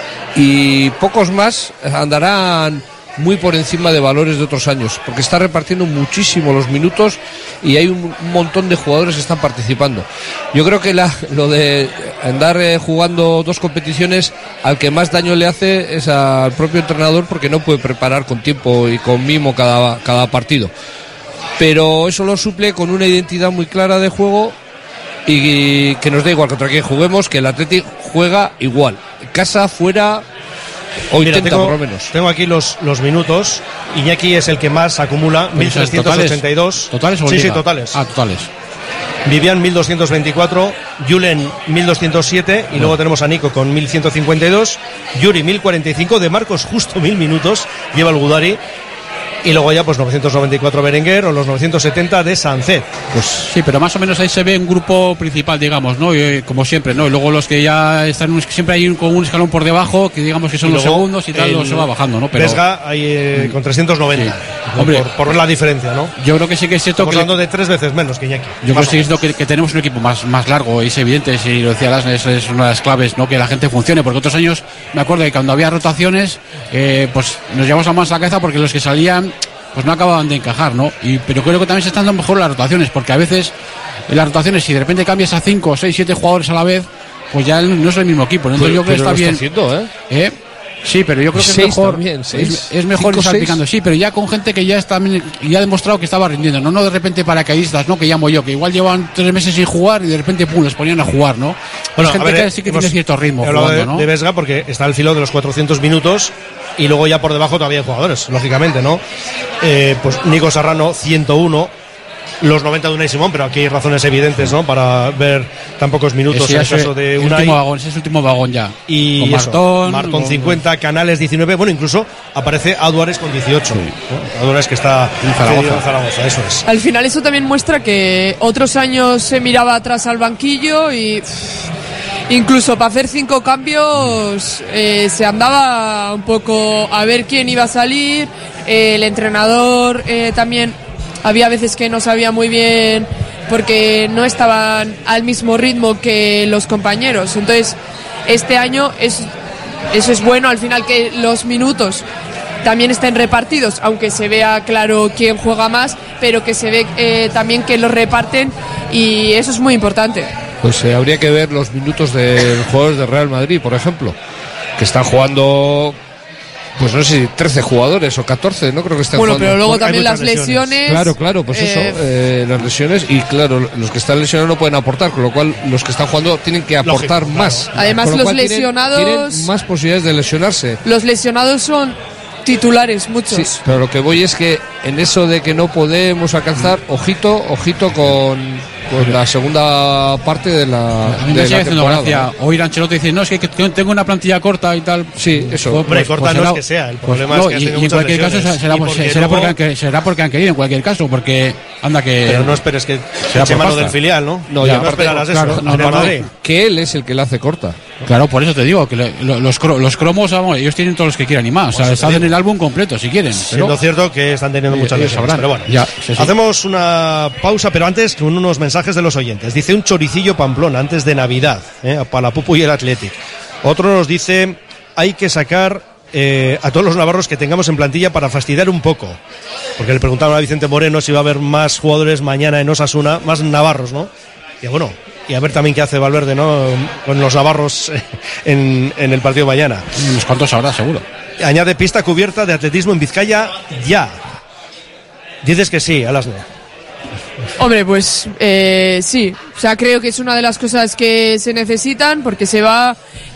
y pocos más andarán muy por encima de valores de otros años, porque está repartiendo muchísimo los minutos y hay un montón de jugadores que están participando. Yo creo que lo de andar jugando 2 competiciones, al que más daño le hace es al propio entrenador, porque no puede preparar con tiempo y con mimo cada partido. Pero eso lo suple con una identidad muy clara de juego, y que nos da igual contra quién juguemos, que el Athletic juega igual, casa, fuera. O mira, intenta, por lo menos. Tengo aquí los minutos. Iñaki es el que más acumula, 1.382. ¿Totales o sí, liga? sí, totales. Ah, totales. Vivian 1.224, Julen 1.207 y luego tenemos a Nico con 1.152, Yuri 1.045, de Marcos justo 1.000 minutos lleva el Gudari. Y luego ya pues 994 Berenguer o los 970 de Sancet. Pues sí, pero más o menos ahí se ve un grupo principal, digamos, ¿no? Y, como siempre, ¿no? Y luego los que ya están siempre hay con un escalón por debajo, que digamos que son los segundos y tal, se va bajando, ¿no? Pero Vesga hay con 390. Sí. Hombre, por la diferencia, ¿no? Yo creo que sí que es cierto. Estamos hablando de 3 veces menos que Iñaki. Yo creo que sí que es cierto que tenemos un equipo más largo, y es evidente, si lo decía Lasne, es una de las claves, ¿no? Que la gente funcione, porque otros años me acuerdo que cuando había rotaciones, pues nos llevamos a más la cabeza, porque los que salían pues no acababan de encajar, ¿no? Pero creo que también se están dando mejor las rotaciones, porque a veces en las rotaciones, si de repente cambias a 5, 6, 7 jugadores a la vez, pues ya no es el mismo equipo, ¿no? Entonces yo creo que está bien. Sí, pero yo creo que es mejor. También, es mejor ir salpicando, sí, pero ya con gente que ya está, ya ha demostrado que estaba rindiendo, no de repente paracaidistas, ¿no? Que llamo yo, que igual llevan 3 meses sin jugar y de repente pum, les ponían a jugar, ¿no? Bueno, es gente que sí que tiene cierto ritmo jugando, ¿no? De Vesga, porque está al filo de los 400 minutos y luego ya por debajo todavía hay jugadores, lógicamente, ¿no? Pues Nico Serrano 101, los 90 de Unai Simón, pero aquí hay razones evidentes, ¿no? Para ver tan pocos minutos en el caso de Unai. Ese es el último vagón ya. Y con Martón 50, Canales 19, bueno, incluso aparece Aduares con 18. Sí. ¿No? Aduares que está en Zaragoza, eso es. Al final eso también muestra que otros años se miraba atrás al banquillo y incluso para hacer 5 cambios se andaba un poco a ver quién iba a salir. El entrenador también había veces que no sabía muy bien, porque no estaban al mismo ritmo que los compañeros. Entonces este año eso es bueno, al final, que los minutos también estén repartidos, aunque se vea claro quién juega más, pero que se ve también que los reparten, y eso es muy importante. Pues habría que ver los minutos de los jugadores de Real Madrid, por ejemplo, que están jugando, pues no sé si 13 jugadores o 14, no creo que estén jugando. Bueno, pero luego también las lesiones. Claro, pues eso, las lesiones, y claro, los que están lesionados no pueden aportar, con lo cual los que están jugando tienen que aportar más. Además, los lesionados tienen más posibilidades de lesionarse. Los lesionados son titulares, muchos. Sí, pero lo que voy es que en eso de que no podemos alcanzar, ojito con la segunda parte de la temporada. Oír a Ancelotti decir, no, es que tengo una plantilla corta y tal. Sí, eso. Hombre, corta no es que sea, el problema es que has tenido muchas lesiones. En cualquier caso será porque han querido, en cualquier caso, porque anda que... Pero no esperes que eche mano del filial, ¿no? No, ya no esperarás eso. Que él es el que la hace corta. Claro, por eso te digo, que los cromos, vamos, ellos tienen todos los que quieran y más. O sea, les hacen el álbum completo, si quieren. Siendo cierto que están teniendo muchas lesiones. Pero bueno, hacemos una pausa, pero antes con unos mensajes de los oyentes. Dice un choricillo Pamplona antes de Navidad, para la Pupu y el Athletic. Otro nos dice, hay que sacar a todos los navarros que tengamos en plantilla para fastidiar un poco. Porque le preguntaban a Vicente Moreno si va a haber más jugadores mañana en Osasuna, más navarros, ¿no? Y bueno, y a ver también qué hace Valverde, ¿no? Con los navarros en el partido de mañana. Unos cuantos habrá, seguro. Añade pista cubierta de atletismo en Vizcaya ya. Dices que sí, Alasne. Hombre, pues sí. O sea, creo que es una de las cosas que se necesitan porque se va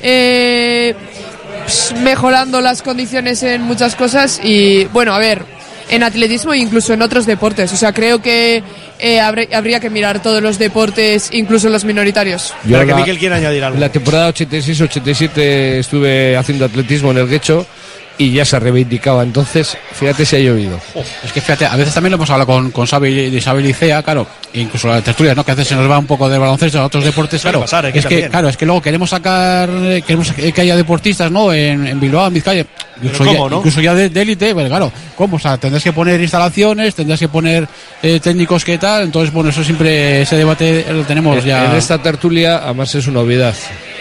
mejorando las condiciones en muchas cosas y, bueno, a ver, en atletismo e incluso en otros deportes. O sea, creo que habría que mirar todos los deportes, incluso los minoritarios. Yo que Miquel quiere añadir algo. En la temporada 86-87 estuve haciendo atletismo en el Guecho y ya se reivindicaba, entonces fíjate si ha llovido. Es que fíjate, a veces también lo hemos hablado con Xavi y Cea, claro, incluso las tertulias, ¿no? Que a veces se nos va un poco del baloncesto a otros deportes, claro. Pasar, es que luego queremos sacar, queremos que haya deportistas, ¿no? En Bilbao, en Vizcaya, incluso ya de élite, pues claro, ¿cómo? O sea, tendrás que poner instalaciones, tendrás que poner técnicos que tal, entonces bueno, eso siempre, ese debate lo tenemos ya. En esta tertulia, además es una obviedad.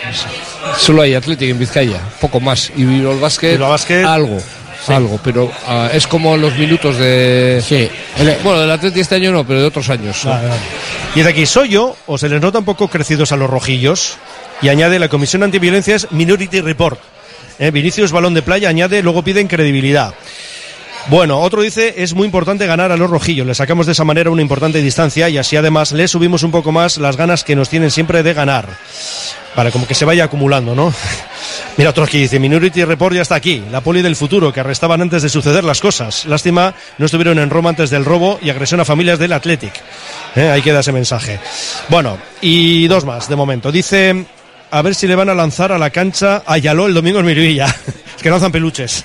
Solo hay Athletic en Vizcaya, poco más. Y Bilbao Basket, algo, pero es como los minutos de... Sí. Bueno, del Athletic este año no, pero de otros años. Vale. Y de aquí, ¿soy yo o se les nota un poco crecidos a los rojillos? Y añade, la Comisión Antiviolencia es Minority Report. Vinicius Balón de Playa añade, luego piden credibilidad. Bueno, otro dice, es muy importante ganar a los rojillos, le sacamos de esa manera una importante distancia y así además le subimos un poco más las ganas que nos tienen siempre de ganar. Vale, como que se vaya acumulando, ¿no? Mira, otro aquí dice, Minority Report ya está aquí, la poli del futuro, que arrestaban antes de suceder las cosas. Lástima, no estuvieron en Roma antes del robo y agresión a familias del Athletic. Ahí queda ese mensaje. Bueno, y dos más, de momento. Dice, a ver si le van a lanzar a la cancha a Yaló el domingo en Miribilla. Es que lanzan peluches.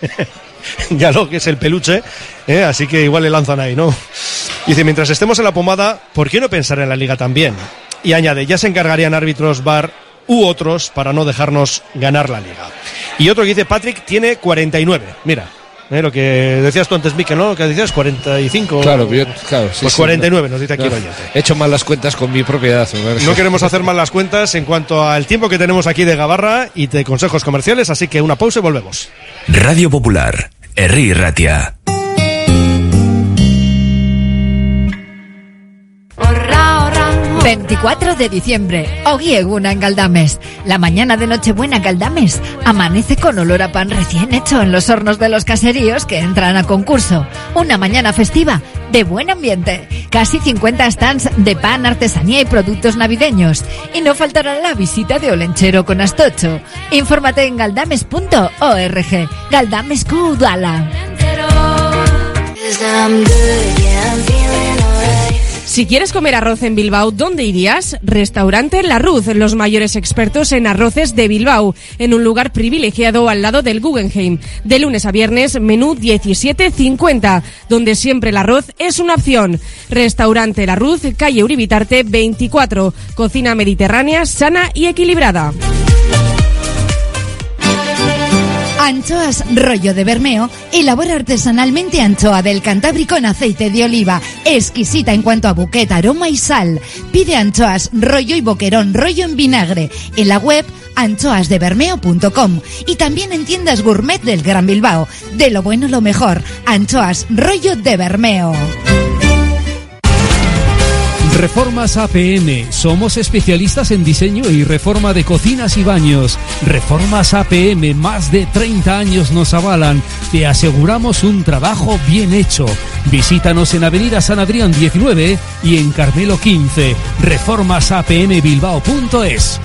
Yaló, que es el peluche, así que igual le lanzan ahí, ¿no? Dice, mientras estemos en la pomada, ¿por qué no pensar en la Liga también? Y añade, ya se encargarían árbitros VAR u otros para no dejarnos ganar la Liga. Y otro que dice, Patrick tiene 49. Mira, lo que decías tú antes, Miquel, ¿no? Lo que decías, 45. Claro, claro. Sí, pues 49, nos dice aquí el oyente. He hecho mal las cuentas con mi propiedad. No queremos hacer mal las cuentas en cuanto al tiempo que tenemos aquí de Gabarra y de consejos comerciales, así que una pausa y volvemos. Radio Popular, Herri Ratia. 24 de diciembre, Ogi Eguna en Galdames. La mañana de Nochebuena Galdames amanece con olor a pan recién hecho en los hornos de los caseríos que entran a concurso. Una mañana festiva de buen ambiente. Casi 50 stands de pan, artesanía y productos navideños. Y no faltará la visita de Olenchero con Astocho. Infórmate en galdames.org. Galdames Kudala. Si quieres comer arroz en Bilbao, ¿dónde irías? Restaurante La Ruz, los mayores expertos en arroces de Bilbao, en un lugar privilegiado al lado del Guggenheim. De lunes a viernes, menú 17,50, donde siempre el arroz es una opción. Restaurante La Ruz, calle Uribitarte 24, cocina mediterránea, sana y equilibrada. Anchoas Rollo de Bermeo elabora artesanalmente anchoa del Cantábrico en aceite de oliva, exquisita en cuanto a buquet, aroma y sal. Pide anchoas rollo y boquerón rollo en vinagre en la web anchoasdebermeo.com y también en tiendas gourmet del Gran Bilbao. De lo bueno lo mejor, Anchoas Rollo de Bermeo. Reformas APM. Somos especialistas en diseño y reforma de cocinas y baños. Reformas APM, más de 30 años nos avalan. Te aseguramos un trabajo bien hecho. Visítanos en Avenida San Adrián 19 y en Carmelo 15. reformasapmbilbao.es.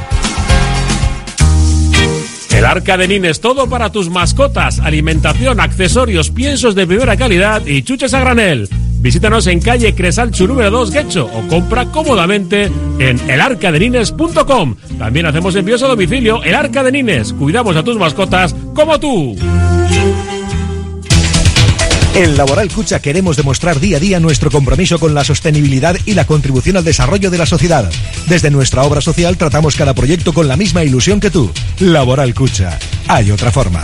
El Arca de Nines, todo para tus mascotas, alimentación, accesorios, piensos de primera calidad y chuches a granel. Visítanos en calle Cresalchu número 2, Guecho, o compra cómodamente en elarcadenines.com. También hacemos envíos a domicilio. El Arca de Nines. Cuidamos a tus mascotas como tú. En Laboral Cucha queremos demostrar día a día nuestro compromiso con la sostenibilidad y la contribución al desarrollo de la sociedad. Desde nuestra obra social tratamos cada proyecto con la misma ilusión que tú. Laboral Cucha. Hay otra forma.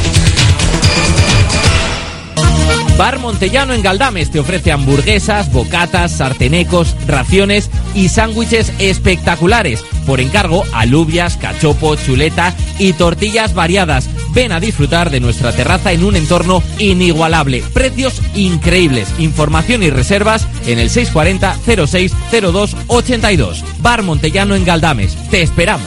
Bar Montellano en Galdames te ofrece hamburguesas, bocatas, sartenecos, raciones y sándwiches espectaculares. Por encargo, alubias, cachopo, chuleta y tortillas variadas. Ven a disfrutar de nuestra terraza en un entorno inigualable. Precios increíbles. Información y reservas en el 640 06 02 82. Bar Montellano en Galdames. Te esperamos.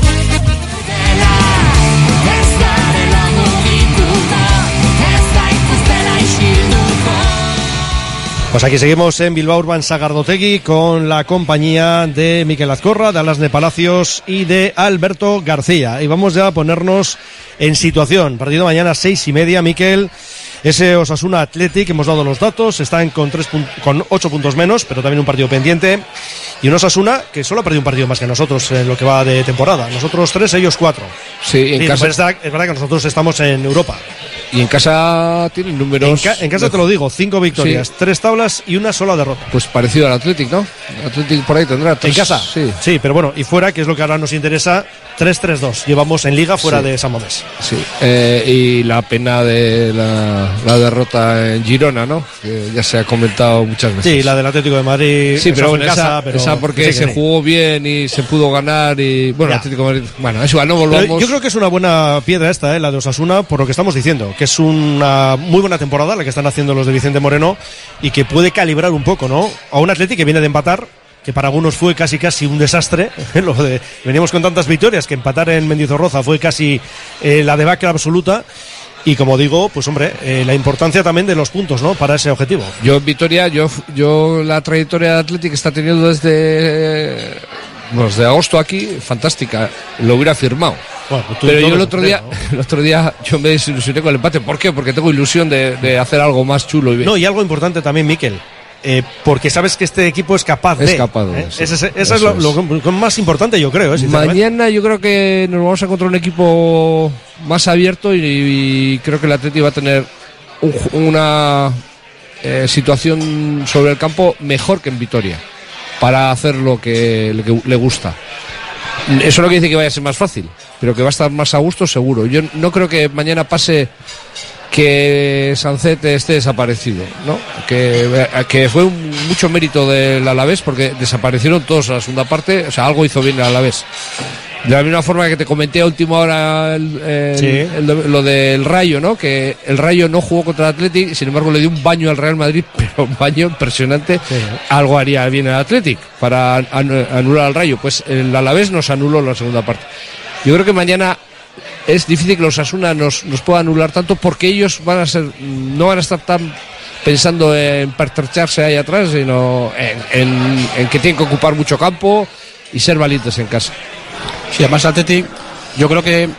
Pues aquí seguimos en Bilbao Urban Sagardotegui con la compañía de Miquel Azcorra, de Alasne Palacios y de Alberto García. Y vamos ya a ponernos en situación. Partido mañana 6:30, Miquel. Ese Osasuna Athletic, hemos dado los datos, están con 8 puntos menos, pero también un partido pendiente. Y un Osasuna que solo ha perdido un partido más que nosotros en lo que va de temporada. Nosotros 3, ellos 4. Sí, en casa. Es verdad que nosotros estamos en Europa. Y en casa tienen números. En casa te lo digo, 5 victorias, 3 tablas y una sola derrota. Pues parecido al Athletic, ¿no? El Athletic por ahí tendrá 3. En casa, sí, pero bueno, y fuera, que es lo que ahora nos interesa, 3-3-2. Llevamos en Liga fuera de San Mamés. Sí, y la pena de la derrota en Girona, ¿no? Que ya se ha comentado muchas veces. Sí, la del Atlético de Madrid. Sí, pero en casa, esa porque se jugó bien y se pudo ganar y bueno, el Atlético de Madrid. Bueno, eso no volvamos. Pero yo creo que es una buena piedra esta, la de Osasuna, por lo que estamos diciendo, que es una muy buena temporada la que están haciendo los de Vicente Moreno y que puede calibrar un poco, ¿no? A un Atlético que viene de empatar, que para algunos fue casi un desastre. Veníamos con tantas victorias que empatar en Mendizorroza fue casi la debacle absoluta. Y como digo, pues hombre, la importancia también de los puntos, ¿no? Para ese objetivo. Yo en Vitoria, yo la trayectoria de Athletic que está teniendo desde agosto aquí, fantástica. Lo hubiera firmado. Bueno, pero yo el otro día yo me desilusioné con el empate. ¿Por qué? Porque tengo ilusión de hacer algo más chulo. Y algo importante también, Miquel. Porque sabes que este equipo es capaz de. Sí. Eso es lo más importante, yo creo. Mañana yo creo que nos vamos a encontrar un equipo más abierto y creo que el Atleti va a tener una situación sobre el campo mejor que en Vitoria para hacer lo que le gusta. Eso no quiere decir que vaya a ser más fácil, pero que va a estar más a gusto seguro. Yo no creo que mañana pase que Sancete esté desaparecido, ¿no? Que fue mucho mérito del Alavés porque desaparecieron todos a la segunda parte, o sea, algo hizo bien el Alavés. De la misma forma que te comenté a última hora lo del Rayo, ¿no? Que el Rayo no jugó contra el Athletic, sin embargo le dio un baño al Real Madrid, pero un baño impresionante. Sí. Algo haría bien el Athletic para anular al Rayo. Pues el Alavés nos anuló en la segunda parte. Yo creo que mañana es difícil que los Osasuna nos pueda anular tanto porque ellos no van a estar tan pensando en pertrecharse ahí atrás, sino en que tienen que ocupar mucho campo y ser valientes en casa. Sí, además Athletic, yo creo que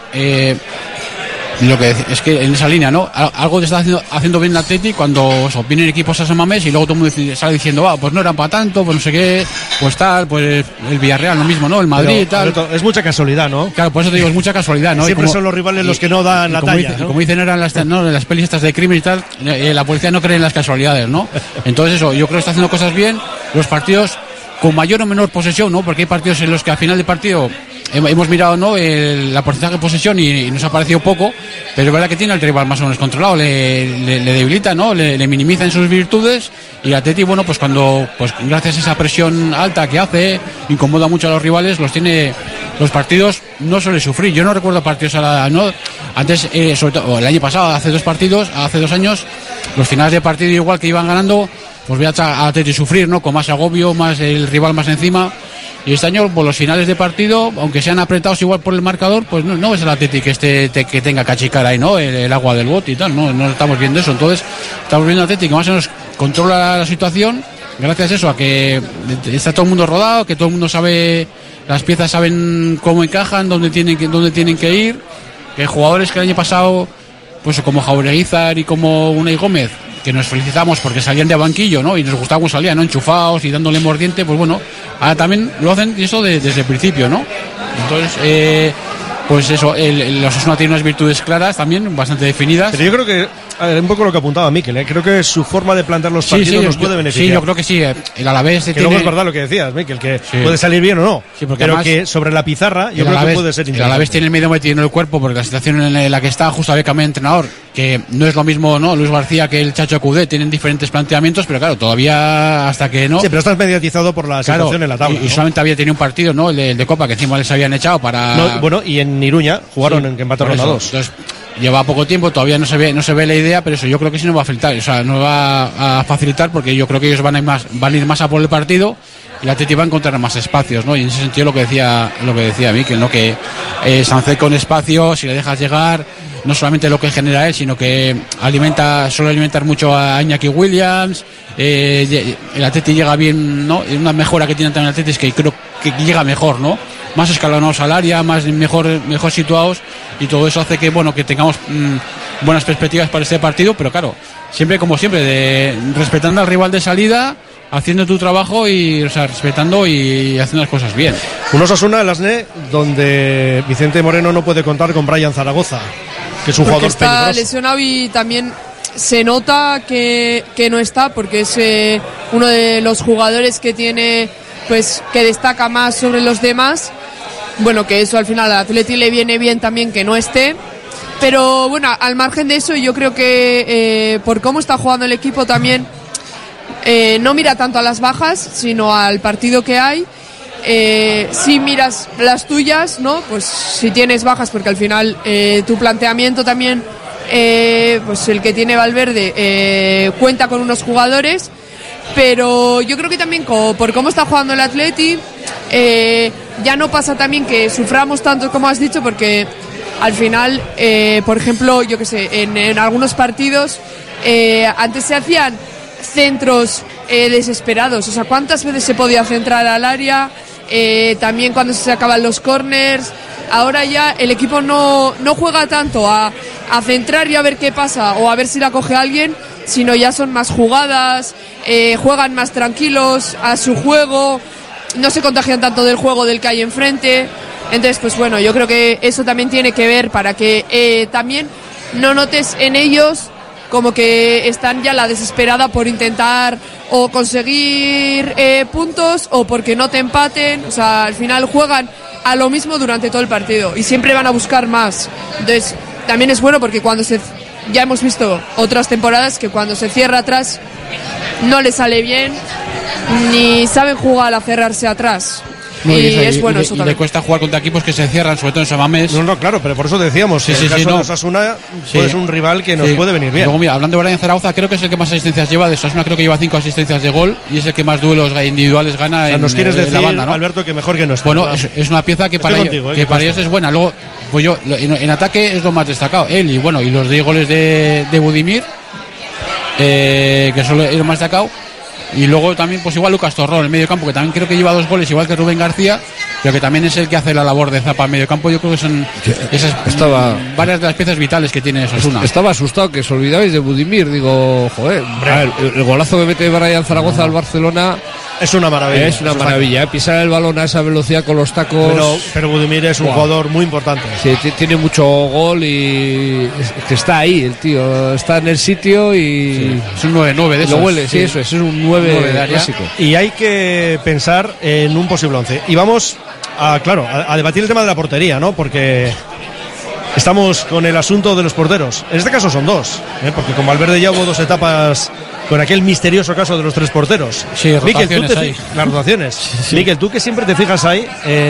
lo que es que en esa línea, ¿no? Algo te está haciendo bien el Athletic cuando vienen equipos a San Mamés y luego todo el mundo sale diciendo, pues no eran para tanto, pues no sé qué, pues tal, pues el Villarreal lo mismo, ¿no? El Madrid y tal. Es mucha casualidad, ¿no? Claro, por eso te digo, es mucha casualidad, ¿no? Siempre son los rivales los que no dan la talla. Como dicen ahora en las pelis estas de crimen y tal, la policía no cree en las casualidades, ¿no? Entonces eso, yo creo que está haciendo cosas bien, los partidos con mayor o menor posesión, ¿no? Porque hay partidos en los que al final del partido hemos mirado, ¿no? La porcentaje de posesión y nos ha parecido poco, pero es verdad que tiene al rival más o menos controlado, le debilita, ¿no? Le minimiza en sus virtudes y el Atleti, bueno, pues cuando, pues gracias a esa presión alta que hace, incomoda mucho a los rivales, los partidos no suele sufrir. Yo no recuerdo partidos antes, sobre todo el año pasado, hace 2 años, los finales de partido igual que iban ganando, pues veía a Atleti sufrir, ¿no? Con más agobio, más el rival más encima. Y este año, por los finales de partido, aunque sean apretados igual por el marcador, pues no es el Atleti que tenga cachicar ahí, ¿no? El agua del bote y tal, no estamos viendo eso. Entonces, estamos viendo al Atleti que más o menos controla la situación, gracias a eso, a que está todo el mundo rodado, que todo el mundo sabe, las piezas saben cómo encajan, dónde tienen que ir, que jugadores que el año pasado, pues como Jaureguizar y como Unai Gómez, que nos felicitamos porque salían de banquillo, ¿no? Y nos gustaba cómo salían, ¿no? Enchufados y dándole mordiente, pues bueno, ahora también lo hacen eso desde el principio, ¿no? Entonces, pues eso, el Osasuna tiene unas virtudes claras también, bastante definidas. Pero yo creo que, a ver, un poco lo que apuntaba Mikel, creo que su forma de plantear los partidos nos puede beneficiar. Sí, yo creo que sí. El Alavés que luego es verdad lo que decías, Mikel, que puede salir bien o no. Sí, porque pero además, que sobre la pizarra yo creo que puede ser interesante. El Alavés tiene el medio metido en el cuerpo porque la situación en la que está, justo había cambiado de entrenador, que no es lo mismo, ¿no? Luis García que el Chacho Cudé, tienen diferentes planteamientos, pero claro, todavía hasta que no. Sí, pero estás mediatizado por la situación en la tabla. Y solamente había tenido un partido, ¿no? El de Copa, que encima les habían echado para. No, bueno, y en Iruña jugaron en que empataron a 2. Entonces, lleva poco tiempo, todavía no se ve la idea, pero eso yo creo que sí nos va a facilitar, o sea, nos va a facilitar porque yo creo que ellos van a ir más a por el partido y el Atleti va a encontrar más espacios, ¿no? Y en ese sentido lo que decía Mikel, ¿no? Que Sancet con espacio, si le dejas llegar, no solamente lo que genera él, sino que suele alimentar mucho a Iñaki Williams, el Atleti llega bien, ¿no? Y una mejora que tiene también el Atleti es que creo que llega mejor, ¿no? Más escalonados al área, más mejor situados, y todo eso hace que bueno que tengamos buenas perspectivas para este partido, pero claro, siempre como siempre, respetando al rival de salida, haciendo tu trabajo y, o sea, respetando y haciendo las cosas bien. Un Osasuna, el Asne, donde Vicente Moreno no puede contar con Brian Zaragoza, que es un jugador está peligroso. Lesionado y también se nota que no está, porque es uno de los jugadores que tiene, pues, que destaca más sobre los demás. Bueno, que eso al final al Atleti le viene bien también que no esté, pero bueno, al margen de eso yo creo que por cómo está jugando el equipo también no mira tanto a las bajas, sino al partido que hay. Si miras las tuyas, ¿no? Pues si tienes bajas, porque al final tu planteamiento también, pues el que tiene Valverde cuenta con unos jugadores, pero yo creo que también por cómo está jugando el Atleti, ya no pasa también que suframos tanto como has dicho, porque al final, por ejemplo, yo que sé, en algunos partidos antes se hacían centros desesperados, o sea, ¿cuántas veces se podía centrar al área? También cuando se sacaban los corners. Ahora ya el equipo no juega tanto a centrar y a ver qué pasa o a ver si la coge alguien, sino ya son más jugadas, juegan más tranquilos a su juego, no se contagian tanto del juego del que hay enfrente. Entonces, pues bueno, yo creo que eso también tiene que ver para que también no notes en ellos como que están ya la desesperada por intentar o conseguir puntos o porque no te empaten. O sea, al final juegan a lo mismo durante todo el partido y siempre van a buscar más. Entonces, también es bueno porque ya hemos visto otras temporadas que cuando se cierra atrás no le sale bien, ni saben jugar a cerrarse atrás. No, y es bueno eso y también. le cuesta jugar contra equipos que se cierran, sobre todo en Samamés. No, claro, pero por eso decíamos, sí, en el caso no. de Osasuna, pues es un rival que nos puede venir bien. Luego, mira, hablando de Brian Zaragoza, creo que es el que más asistencias lleva, de Osasuna creo que lleva 5 asistencias de gol y es el que más duelos individuales gana. O sea, nos quieres decir, la banda, ¿no? Alberto, que mejor que no está. Bueno, es una pieza que para ellos es buena. Luego, pues yo, en ataque es lo más destacado. Él y bueno, y los 10 goles de Budimir, que son lo más destacado. Y luego también, pues igual Lucas Torrón, el medio campo, que también creo que lleva 2 goles, igual que Rubén García, pero que también es el que hace la labor de zapa al medio campo. Yo creo que son esas varias de las piezas vitales que tiene Osasuna. Estaba asustado que os olvidabais de Budimir. Digo, joder, el golazo que mete Brian Zaragoza al Barcelona es una maravilla. Es una maravilla, pisar el balón a esa velocidad con los tacos. Pero Budimir es un jugador muy importante. Sí, tiene mucho gol y que está ahí el tío, está en el sitio y es un 9-9 de esos. Lo huele, sí, eso es un 9 clásico. Y hay que pensar en un posible 11. Y vamos a debatir el tema de la portería, ¿no? Porque estamos con el asunto de los porteros. En este caso son 2, porque con Valverde ya hubo 2 etapas con aquel misterioso caso de los 3 porteros. Sí, rotaciones las rotaciones. Sí. Mikel, tú que siempre te fijas ahí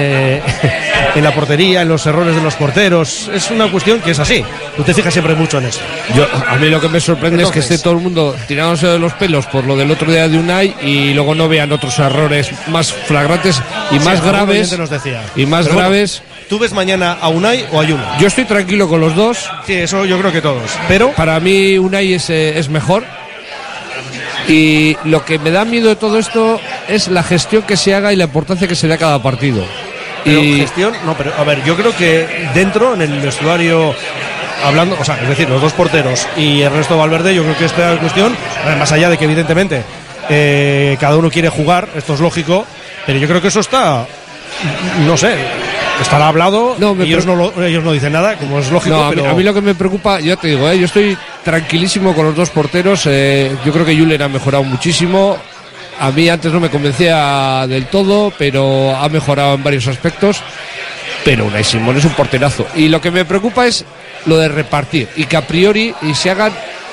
en la portería, en los errores de los porteros, es una cuestión que es así. Tú te fijas siempre mucho en eso. A mí lo que me sorprende es que esté todo el mundo tirándose de los pelos por lo del otro día de Unai y luego no vean otros errores más flagrantes y más graves. Nos decía. Y más graves. Bueno, ¿tú ves mañana a Unai o a Yuna? Yo estoy tranquilo con los dos. Sí, eso yo creo que todos. Pero para mí Unai es mejor. Y lo que me da miedo de todo esto es la gestión que se haga y la importancia que se dé a cada partido. Pero gestión, no, pero a ver, yo creo que dentro, en el vestuario hablando, o sea, es decir, los dos porteros y Ernesto Valverde, yo creo que esta cuestión, más allá de que evidentemente cada uno quiere jugar, esto es lógico, pero yo creo que eso está, no sé, estará hablado, ellos no dicen nada, como es lógico. No, pero a mí lo que me preocupa, ya te digo, yo estoy tranquilísimo con los dos porteros. Yo creo que Julen ha mejorado muchísimo. A mí antes no me convencía del todo, pero ha mejorado en varios aspectos. Pero Unai Simón es un porterazo. Y lo que me preocupa es lo de repartir, y que a priori se hagan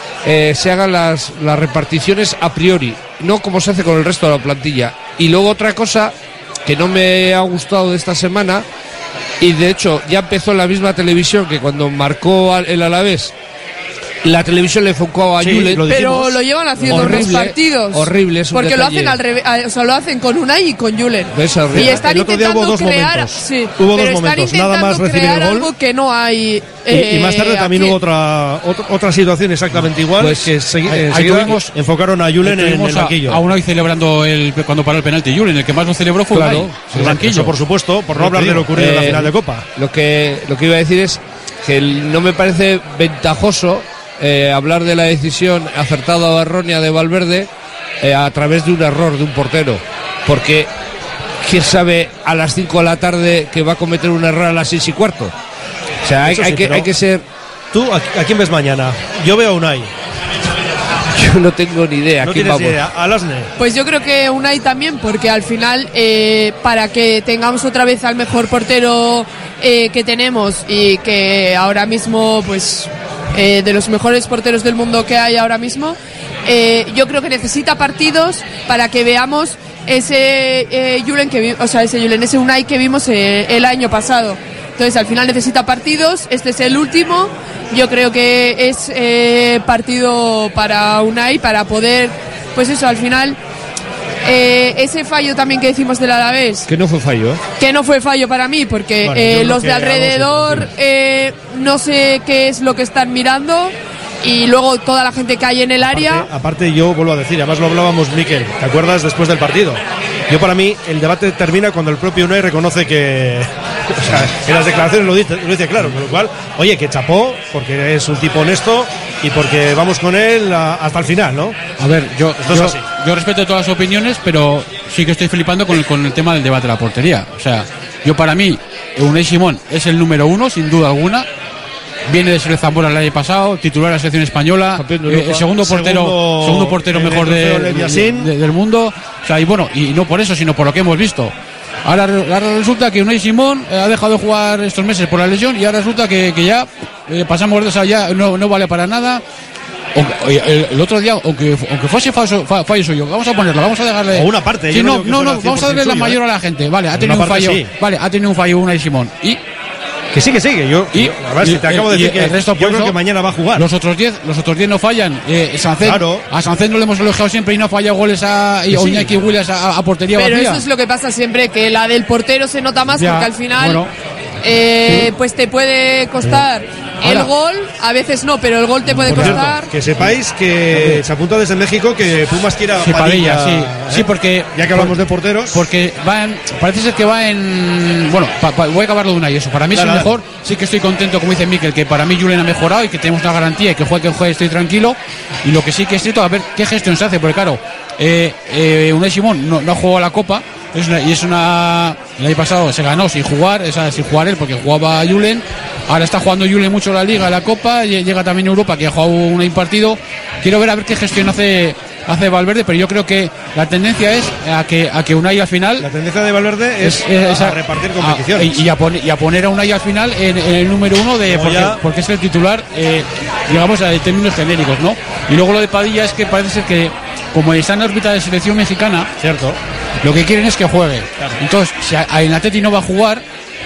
las reparticiones a priori, no como se hace con el resto de la plantilla. Y luego otra cosa que no me ha gustado de esta semana, y de hecho ya empezó en la misma televisión que cuando marcó el Alavés, la televisión le enfocó a Julen, pero lo llevan haciendo horrible, los partidos. Horrible, es un porque detalle. Lo hacen al revés, o sea, lo hacen con Unai y con Julen. Y están intentando crear, hubo dos momentos, nada más recibir el gol, algo que no hay. Y más tarde también hubo otra situación exactamente igual, pues, que enfocaron a Julen en el banquillo. A Unai celebrando cuando paró el penalti Julen, el que más lo celebró fue Unai, el banquillo. Eso, por supuesto, por no hablar de lo ocurrido en la final de Copa. Lo que iba a decir es que no me parece ventajoso hablar de la decisión acertada o errónea de Valverde a través de un error de un portero, porque quién sabe a las 5 de la tarde que va a cometer un error a las 6:15. O sea, hay que ser. ¿Tú a quién ves mañana? Yo veo a Unai. Yo no tengo ni idea. ¿No tienes idea? ¿Alasne? Pues yo creo que Unai también, porque al final para que tengamos otra vez al mejor portero que tenemos, y que ahora mismo pues de los mejores porteros del mundo que hay ahora mismo, yo creo que necesita partidos para que veamos ese ese Unai que vimos el año pasado. Entonces al final necesita partidos, este es el último, yo creo que es partido para Unai para poder, pues eso, al final ese fallo también que decimos del Alavés, que no fue fallo, que no fue fallo para mí, porque los de alrededor no sé qué es lo que están mirando, y luego toda la gente que hay en el área. Aparte yo vuelvo a decir, además lo hablábamos, Miquel, ¿te acuerdas después del partido? Yo, para mí, el debate termina cuando el propio Unai reconoce que, o sea, en las declaraciones lo dice claro, con lo cual, oye, que chapó, porque es un tipo honesto y porque vamos con él hasta el final, ¿no? A ver, yo respeto todas las opiniones, pero sí que estoy flipando con el tema del debate de la portería. O sea, yo, para mí, Unai Simón es el número 1, sin duda alguna. Viene de ser Zamora el año pasado, titular de la selección española, el segundo portero mejor del mundo. O sea, y bueno, y no por eso, sino por lo que hemos visto. Ahora resulta que Unai Simón ha dejado de jugar estos meses por la lesión, y ahora resulta que ya pasamos de esa, ya no vale para nada. El otro día, aunque fuese fallo suyo, vamos a ponerlo, vamos a dejarle. O una parte. Sí, no, vamos a darle la mayor a la gente. Vale, ha tenido un fallo. Sí. Vale, ha tenido un fallo Unai Simón. Y que sigue. A ver, si te acabo de decir que el resto, yo creo que mañana va a jugar. Los otros 10 no fallan. A Sancet no le hemos elogiado siempre y no ha fallado goles a Iñaki Williams a portería vacía. Pero eso es lo que pasa siempre, que la del portero se nota más, porque al final pues te puede costar el gol, a veces no, pero el gol te puede costar. Cierto, que sepáis que se apunta desde México que Pumas quiera Padilla, sí, porque ya que hablamos de porteros, porque parece ser que va en, bueno, voy a acabarlo de una, y eso para mí es el mejor. Sí que estoy contento, como dice Miquel, que para mí Julen ha mejorado y que tenemos una garantía, y que juegue estoy tranquilo. Y lo que sí que es cierto, a ver qué gestión se hace, porque claro, Unai Simón no ha jugado a la Copa. El año pasado se ganó sin jugar él, porque jugaba Julen. Ahora está jugando Julen mucho la Liga, la Copa, llega también a Europa, que ha jugado un partido. Quiero ver qué gestión hace Valverde, pero yo creo que la tendencia es a que Unai al final. La tendencia de Valverde es a repartir competiciones. Y a poner a Unai al final en el número 1 porque es el titular, digamos, en términos genéricos, ¿no? Y luego lo de Padilla es que parece ser que, como está en la órbita de selección mexicana, cierto, lo que quieren es que juegue. Claro. Entonces, si en Atleti no va a jugar,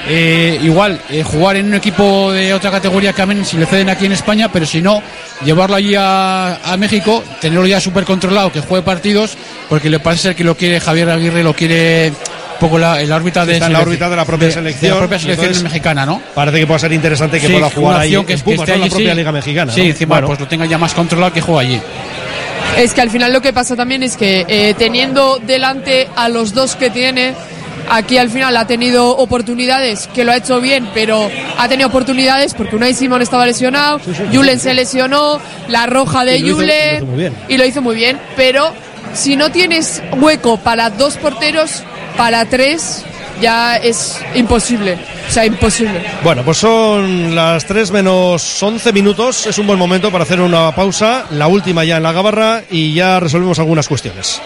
jugar en un equipo de otra categoría que si le ceden aquí en España, pero si no, llevarlo allí a México, tenerlo ya súper controlado, que juegue partidos, porque le parece ser que lo quiere Javier Aguirre, lo quiere un poco en la órbita de la órbita de la propia selección, de la propia selección mexicana, ¿no? Parece que puede ser interesante que pueda jugar ahí que Pumas, esté allí, la propia Liga Mexicana. Sí, encima pues lo tenga ya más controlado, que juegue allí. Es que al final lo que pasa también es que teniendo delante a los dos que tiene, Aquí al final ha tenido oportunidades, que lo ha hecho bien, pero ha tenido oportunidades porque Unai Simón estaba lesionado, Julen se lesionó, la roja de Julen, y lo hizo muy bien, pero si no tienes hueco para 2 porteros, para 3 ya es imposible. O sea, imposible. Bueno, pues son las 3 menos 11 minutos. Es un buen momento para hacer una pausa, la última ya en la Gabarra, y ya resolvemos algunas cuestiones.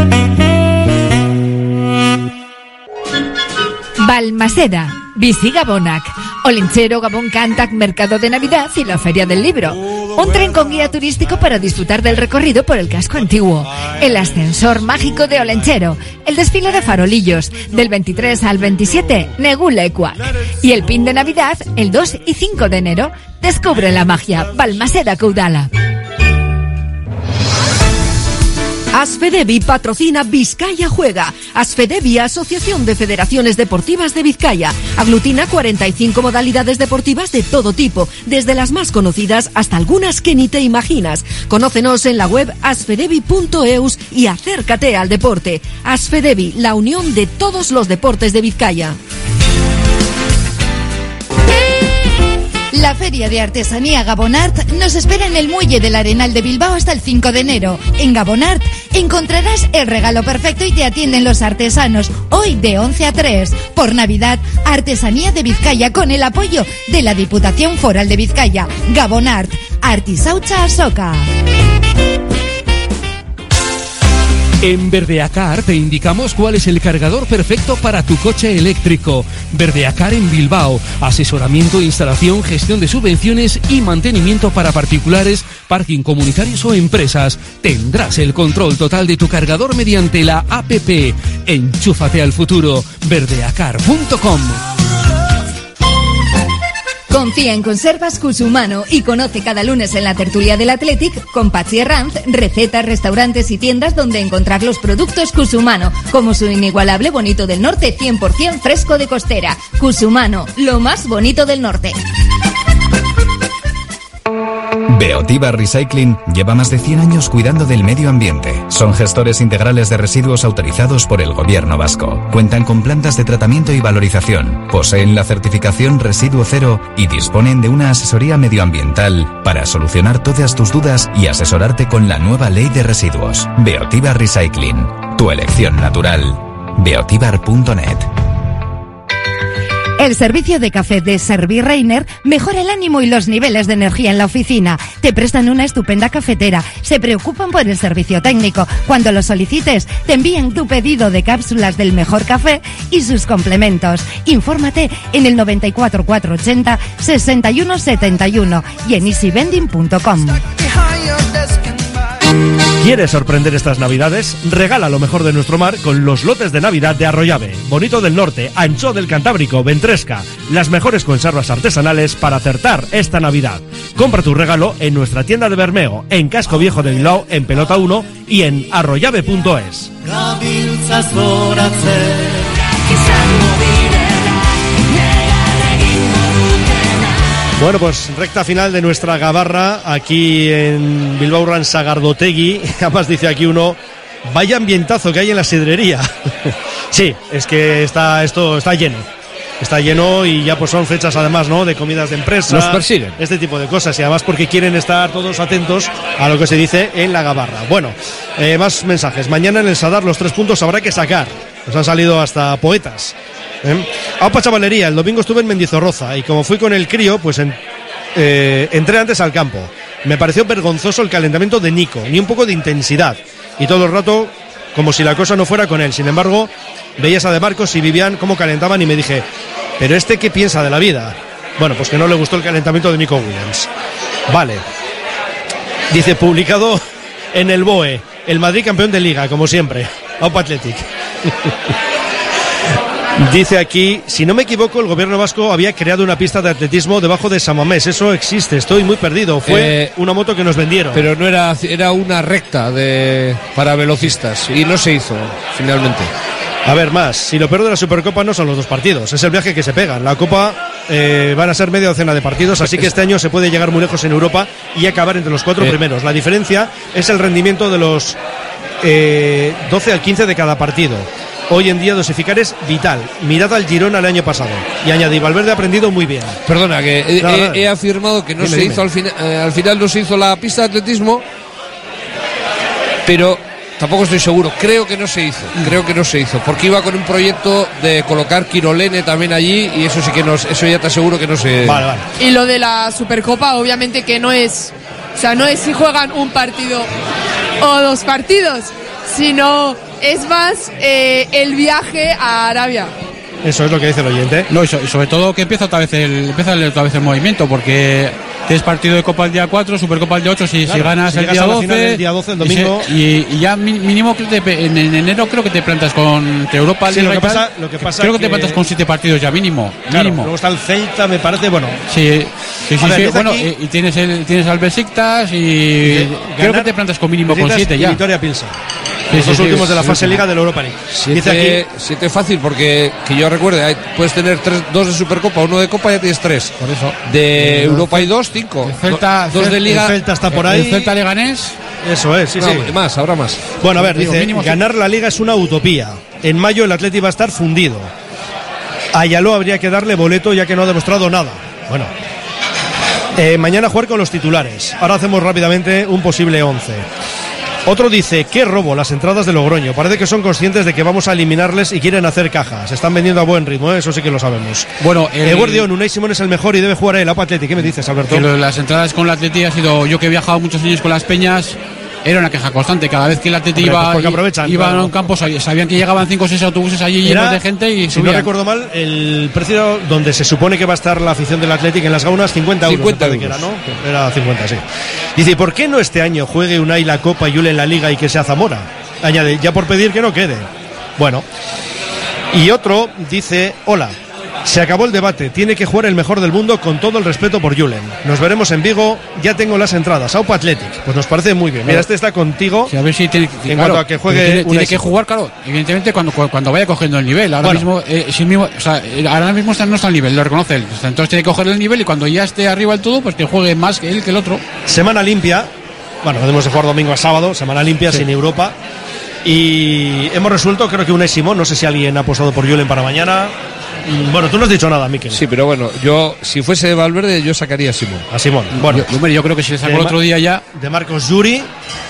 Balmaseda, Bici Gabonac, Olenchero, Gabón Cantac, Mercado de Navidad y la Feria del Libro. Un tren con guía turístico para disfrutar del recorrido por el casco antiguo. El ascensor mágico de Olenchero. El desfile de farolillos. Del 23 al 27, Negula Ecuac. Y el pin de Navidad, el 2 y 5 de enero. Descubre la magia. Balmaseda Caudala. Asfedevi patrocina Vizcaya Juega. Asfedevi, Asociación de Federaciones Deportivas de Vizcaya. Aglutina 45 modalidades deportivas de todo tipo, desde las más conocidas hasta algunas que ni te imaginas. Conócenos en la web asfedevi.eus y acércate al deporte. Asfedevi, la unión de todos los deportes de Vizcaya. La Feria de Artesanía Gabonart nos espera en el Muelle del Arenal de Bilbao hasta el 5 de enero. En Gabonart encontrarás el regalo perfecto y te atienden los artesanos, hoy de 11 a 3. Por Navidad, Artesanía de Vizcaya con el apoyo de la Diputación Foral de Vizcaya. Gabonart, Artisaucha Asoka. En Verdeacar te indicamos cuál es el cargador perfecto para tu coche eléctrico. Verdeacar en Bilbao. Asesoramiento, instalación, gestión de subvenciones y mantenimiento para particulares, parking comunitarios o empresas. Tendrás el control total de tu cargador mediante la APP. Enchúfate al futuro. Verdeacar.com. Confía en Conservas Cusumano y conoce cada lunes en la tertulia del Athletic con Pachi Herranz recetas, restaurantes y tiendas donde encontrar los productos Cusumano, como su inigualable Bonito del Norte 100% fresco de costera. Cusumano, lo más bonito del norte. Beotiba Recycling lleva más de 100 años cuidando del medio ambiente. Son gestores integrales de residuos autorizados por el Gobierno vasco. Cuentan con plantas de tratamiento y valorización. Poseen la certificación Residuo Cero y disponen de una asesoría medioambiental para solucionar todas tus dudas y asesorarte con la nueva ley de residuos. Beotiba Recycling. Tu elección natural. Beotibar.net. El servicio de café de Servireiner mejora el ánimo y los niveles de energía en la oficina. Te prestan una estupenda cafetera. Se preocupan por el servicio técnico. Cuando lo solicites, te envían tu pedido de cápsulas del mejor café y sus complementos. Infórmate en el 94 480 61 71 y en easywending.com. ¿Quieres sorprender estas Navidades? Regala lo mejor de nuestro mar con los lotes de Navidad de Arroyave, Bonito del Norte, Anchoa del Cantábrico, Ventresca. Las mejores conservas artesanales para acertar esta Navidad. Compra tu regalo en nuestra tienda de Bermeo, en Casco Viejo de Bilbao, en Pelota 1 y en arroyave.es. Bueno, pues recta final de nuestra Gabarra aquí en Bilbao Urban Sagardotegui. Además dice aquí uno, vaya ambientazo que hay en la sidrería. Sí, es que esto está lleno. Está lleno y ya pues son fechas además, ¿no?, de comidas de empresa. Nos persiguen. Este tipo de cosas y además porque quieren estar todos atentos a lo que se dice en la Gabarra. Bueno, más mensajes. Mañana en el Sadar los 3 puntos habrá que sacar. Nos han salido hasta poetas. Aupa chavalería, el domingo estuve en Mendizorroza y como fui con el crío, pues entré antes al campo. Me pareció vergonzoso el calentamiento de Nico, ni un poco de intensidad. Y todo el rato como si la cosa no fuera con él. Sin embargo, veías a De Marcos y Vivian cómo calentaban y me dije, ¿pero este qué piensa de la vida? Bueno, pues que no le gustó el calentamiento de Nico Williams. Vale. Dice, publicado en el BOE, el Madrid campeón de Liga, como siempre. Aupa Athletic. Dice aquí, si no me equivoco, el gobierno vasco había creado una pista de atletismo debajo de San Mamés. Eso existe, estoy muy perdido. Fue una moto que nos vendieron. Pero no era una recta para velocistas y no se hizo finalmente. A ver, más, si lo peor de la Supercopa no son los 2 partidos, es el viaje que se pegan. La Copa van a ser media docena de partidos, así que este año se puede llegar muy lejos en Europa y acabar entre los 4 primeros. La diferencia es el rendimiento de los 12 al 15 de cada partido. Hoy en día dosificar es vital. Mirad al Girona el año pasado. Y añadí, Valverde ha aprendido muy bien. Perdona, que he afirmado que no se hizo al final no se hizo la pista de atletismo, pero tampoco estoy seguro. Creo que no se hizo, porque iba con un proyecto de colocar Quirolene también allí, y eso sí que eso ya te aseguro que no se... Vale. Y lo de la Supercopa, obviamente que no es, o sea, no es si juegan un partido o 2 partidos, sino es más el viaje a Arabia. Eso es lo que dice el oyente. No, y sobre todo que empieza otra vez el movimiento, porque tienes partido de Copa el día 4, Supercopa el día 8, si ganas el día 12, el día 12, el domingo. Y ya mínimo en enero creo que te plantas con Europa. Sí, lo que pasa creo que te plantas con 7 partidos ya mínimo. Claro, luego está el Celta, me parece, bueno. Sí, bueno, y tienes al Besiktas y creo que te plantas con mínimo con 7 ya. Victoria Pilsen. Los dos últimos de la fase Liga de la Europa League. 7 fácil, porque que yo recuerde, puedes tener 2 de Supercopa, 1 de Copa, ya tienes 3. Por eso. De Europa hay 2, 5. El Celta, 2 de Liga. El Celta está por ahí. El Celta Leganés. Eso es, sí. Más, habrá más. Bueno, a ver, dice, ganar la Liga es una utopía. En mayo el Atleti va a estar fundido. A Ayaló habría que darle boleto, ya que no ha demostrado nada. Bueno. Mañana jugar con los titulares. Ahora hacemos rápidamente un posible 11. Otro dice, qué robo las entradas de Logroño. Parece que son conscientes de que vamos a eliminarles y quieren hacer caja. Se están vendiendo a buen ritmo, eso sí que lo sabemos. Bueno, Guardión, Unai Simón es el mejor y debe jugar el Apa Atleti. ¿Qué me dices, Alberto? Que las entradas con el Atleti ha sido, yo que he viajado muchos años con las Peñas, era una queja constante. Cada vez que el Atleti iba a un campo, sabían que llegaban 5 o 6 autobuses allí llenos de gente y si no recuerdo mal, el precio donde se supone que va a estar la afición del Athletic en las Gaunas, 50 euros. 50 euros. Que era, ¿no? Era 50, sí. Dice, ¿por qué no este año juegue Unai la Copa y Yule en la Liga y que sea Zamora? Añade, ya por pedir que no quede. Bueno. Y otro dice, hola, se acabó el debate, tiene que jugar el mejor del mundo con todo el respeto por Julen. Nos veremos en Vigo, ya tengo las entradas. Aupa Athletic, pues nos parece muy bien. Mira, este está contigo. Sí, a ver si tiene, en cuanto a que juegue tiene que jugar, claro, evidentemente cuando vaya cogiendo el nivel. Ahora mismo, ahora mismo no está al nivel, lo reconoce él. Entonces tiene que coger el nivel y cuando ya esté arriba del todo, pues que juegue más que él que el otro. Semana limpia. Bueno, podemos jugar domingo a sábado, semana limpia, sin Europa. Y hemos resuelto, creo que Unai Simón, no sé si alguien ha apostado por Julen para mañana. Bueno, tú no has dicho nada, Mikel. Sí, pero bueno, yo, si fuese de Valverde, yo sacaría a Simón. A Simón. Bueno, yo creo que si le sacó el otro día ya. De Marcos Yuri,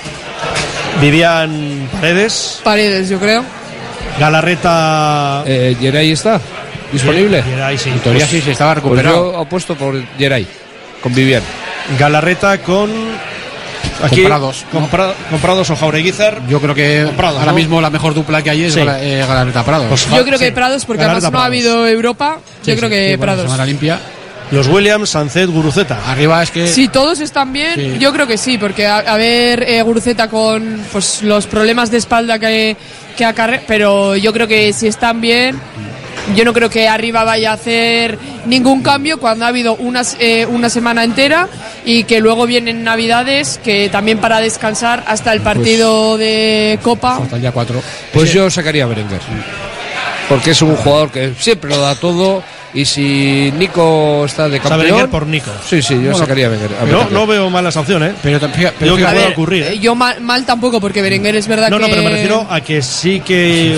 Vivian Paredes, yo creo. Galarreta. Geray está disponible. Geray, sí. En teoría sí, se estaba recuperado. Pues yo apuesto por Geray, con Vivian. Galarreta con. Aquí, comprados o Jaureguizar. Yo creo que ahora mismo la mejor dupla que hay es Galarreta Prados. Pues yo creo que Prados, porque Galarreta además no ha habido Europa. Yo creo que Prados. Semana limpia. Los Williams, Sancet, Guruceta. Arriba es que. Si todos están bien, yo creo que sí, porque a ver Guruceta con pues los problemas de espalda que acarrea, pero yo creo que si están bien. Yo no creo que arriba vaya a hacer ningún cambio cuando ha habido una semana entera y que luego vienen Navidades, que también para descansar hasta el partido de Copa. Hasta el día 4. Pues yo sacaría a Berenguer. Porque es un jugador que siempre lo da todo. Y si Nico está de campeón. Berenguer por Nico. Sí, yo sacaría a Berenguer. No veo malas opciones, pero que pueda ocurrir. Yo mal tampoco, porque Berenguer es verdad que. No, pero me refiero a que sí que.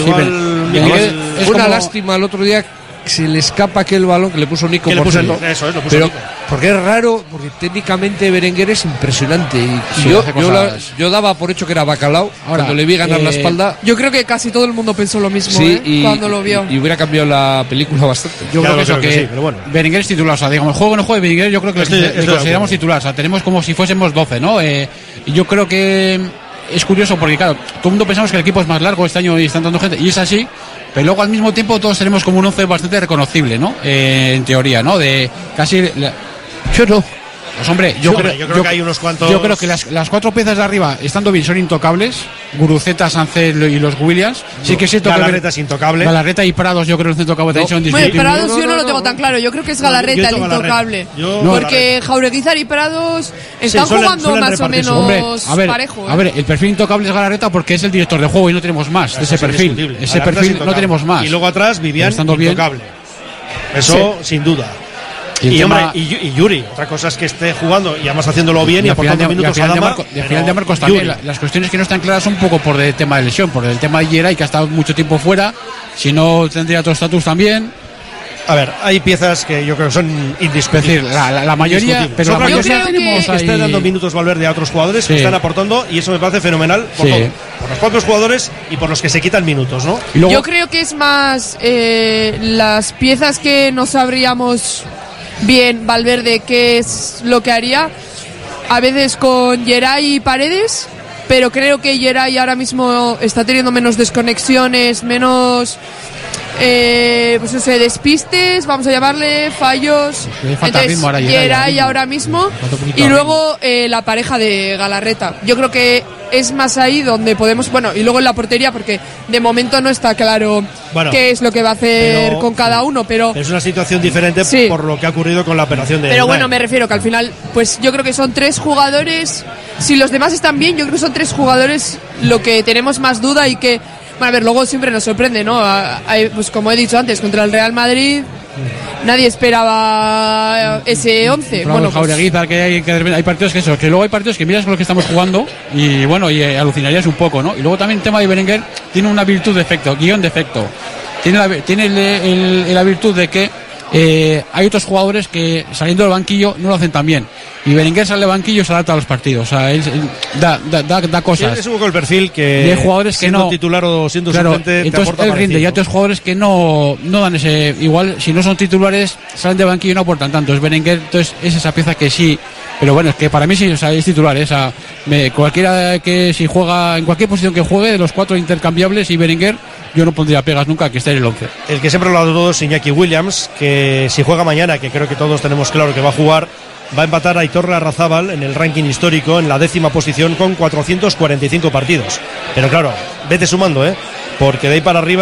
Es una lástima el otro día. Se le escapa aquel balón que le puso Nico. Eso es, lo puso pero, Nico. Porque es raro, porque técnicamente Berenguer es impresionante. Y yo daba por hecho que era Bacalao. Cuando le vi ganar la espalda. Yo creo que casi todo el mundo pensó lo mismo cuando lo vio. Y hubiera cambiado la película bastante. Yo creo que sí, pero bueno. Berenguer es titular. O sea, digamos, el juego no juega Berenguer, yo creo que le consideramos titular. O sea, tenemos como si fuésemos 12, ¿no? Y yo creo que es curioso porque, claro, todo el mundo pensamos que el equipo es más largo este año y están dando gente. Y es así. Pero luego al mismo tiempo todos tenemos como un 11 bastante reconocible, ¿no? En teoría, ¿no? De casi. Yo no. Pues hombre, yo creo que hay unos cuantos. Yo creo que las 4 piezas de arriba, estando bien, son intocables. Guruceta, Sancet y los Williams. Sí que es cierto. Galarreta es intocable. Galarreta y Prados, yo creo que los intocables son distintos. Prados yo no lo tengo tan claro. Yo creo que es Galarreta el intocable. Porque Jaureguizar y Prados están jugando más o menos parejo. A ver, el perfil intocable es Galarreta porque es el director de juego y no tenemos más de ese perfil. Ese perfil no tenemos más. Y luego atrás, Vivian, intocable. Eso sin duda. Y Yuri, otra cosa es que esté jugando y además haciéndolo bien y aportando minutos a Dama. Y al final de Marcos también. Las cuestiones que no están claras son un poco por el tema de lesión, por el tema de Geray, que ha estado mucho tiempo fuera. Si no, tendría otro estatus también. A ver, hay piezas que yo creo que son indiscutibles. Es decir, la mayoría, pero la mayoría tenemos que está dando minutos Valverde a otros jugadores que están aportando y eso me parece fenomenal por los propios jugadores y por los que se quitan minutos, ¿no? Yo creo que es más las piezas que no sabríamos bien Valverde qué es lo que haría, a veces con Geray y Paredes, pero creo que Geray ahora mismo está teniendo menos desconexiones, menos pues no sé, despistes, vamos a llamarle, fallos. Entonces Geray ahora mismo y luego la pareja de Galarreta. Yo creo que es más ahí donde podemos, bueno, y luego en la portería, porque de momento no está claro qué es lo que va a hacer con cada uno, pero es una situación diferente por lo que ha ocurrido con la operación de pero bueno, me refiero que al final, pues yo creo que son 3 jugadores, si los demás están bien, yo creo que son 3 jugadores lo que tenemos más duda y que, bueno, a ver, luego siempre nos sorprende, ¿no? Pues como he dicho antes, contra el Real Madrid nadie esperaba ese 11. Bueno, Jaureguizar, que hay partidos que luego hay partidos que miras con los que estamos jugando y bueno, y alucinarías un poco, ¿no? Y luego también el tema de Berenguer tiene una virtud de efecto, guión de efecto. Tiene la virtud de que hay otros jugadores que saliendo del banquillo no lo hacen tan bien. Y Berenguer sale del banquillo y se adapta a los partidos. O sea, él da cosas. Sí, es un poco el perfil que de jugadores que no titular o siendo suplente, entonces él rinde. Y hay otros jugadores que no dan ese. Igual, si no son titulares, salen del banquillo y no aportan tanto. Es Berenguer, entonces es esa pieza que sí. Pero bueno, es que para mí sí, o sea, es titular. Cualquiera que si juega, en cualquier posición que juegue, de los 4 intercambiables y Berenguer, yo no pondría pegas nunca que esté en el 11. El que siempre lo ha dado es Iñaki Williams, que si juega mañana, que creo que todos tenemos claro que va a jugar, va a empatar a Aitor Larrazábal en el ranking histórico en la 10ª posición con 445 partidos. Pero claro, vete sumando, porque de ahí para arriba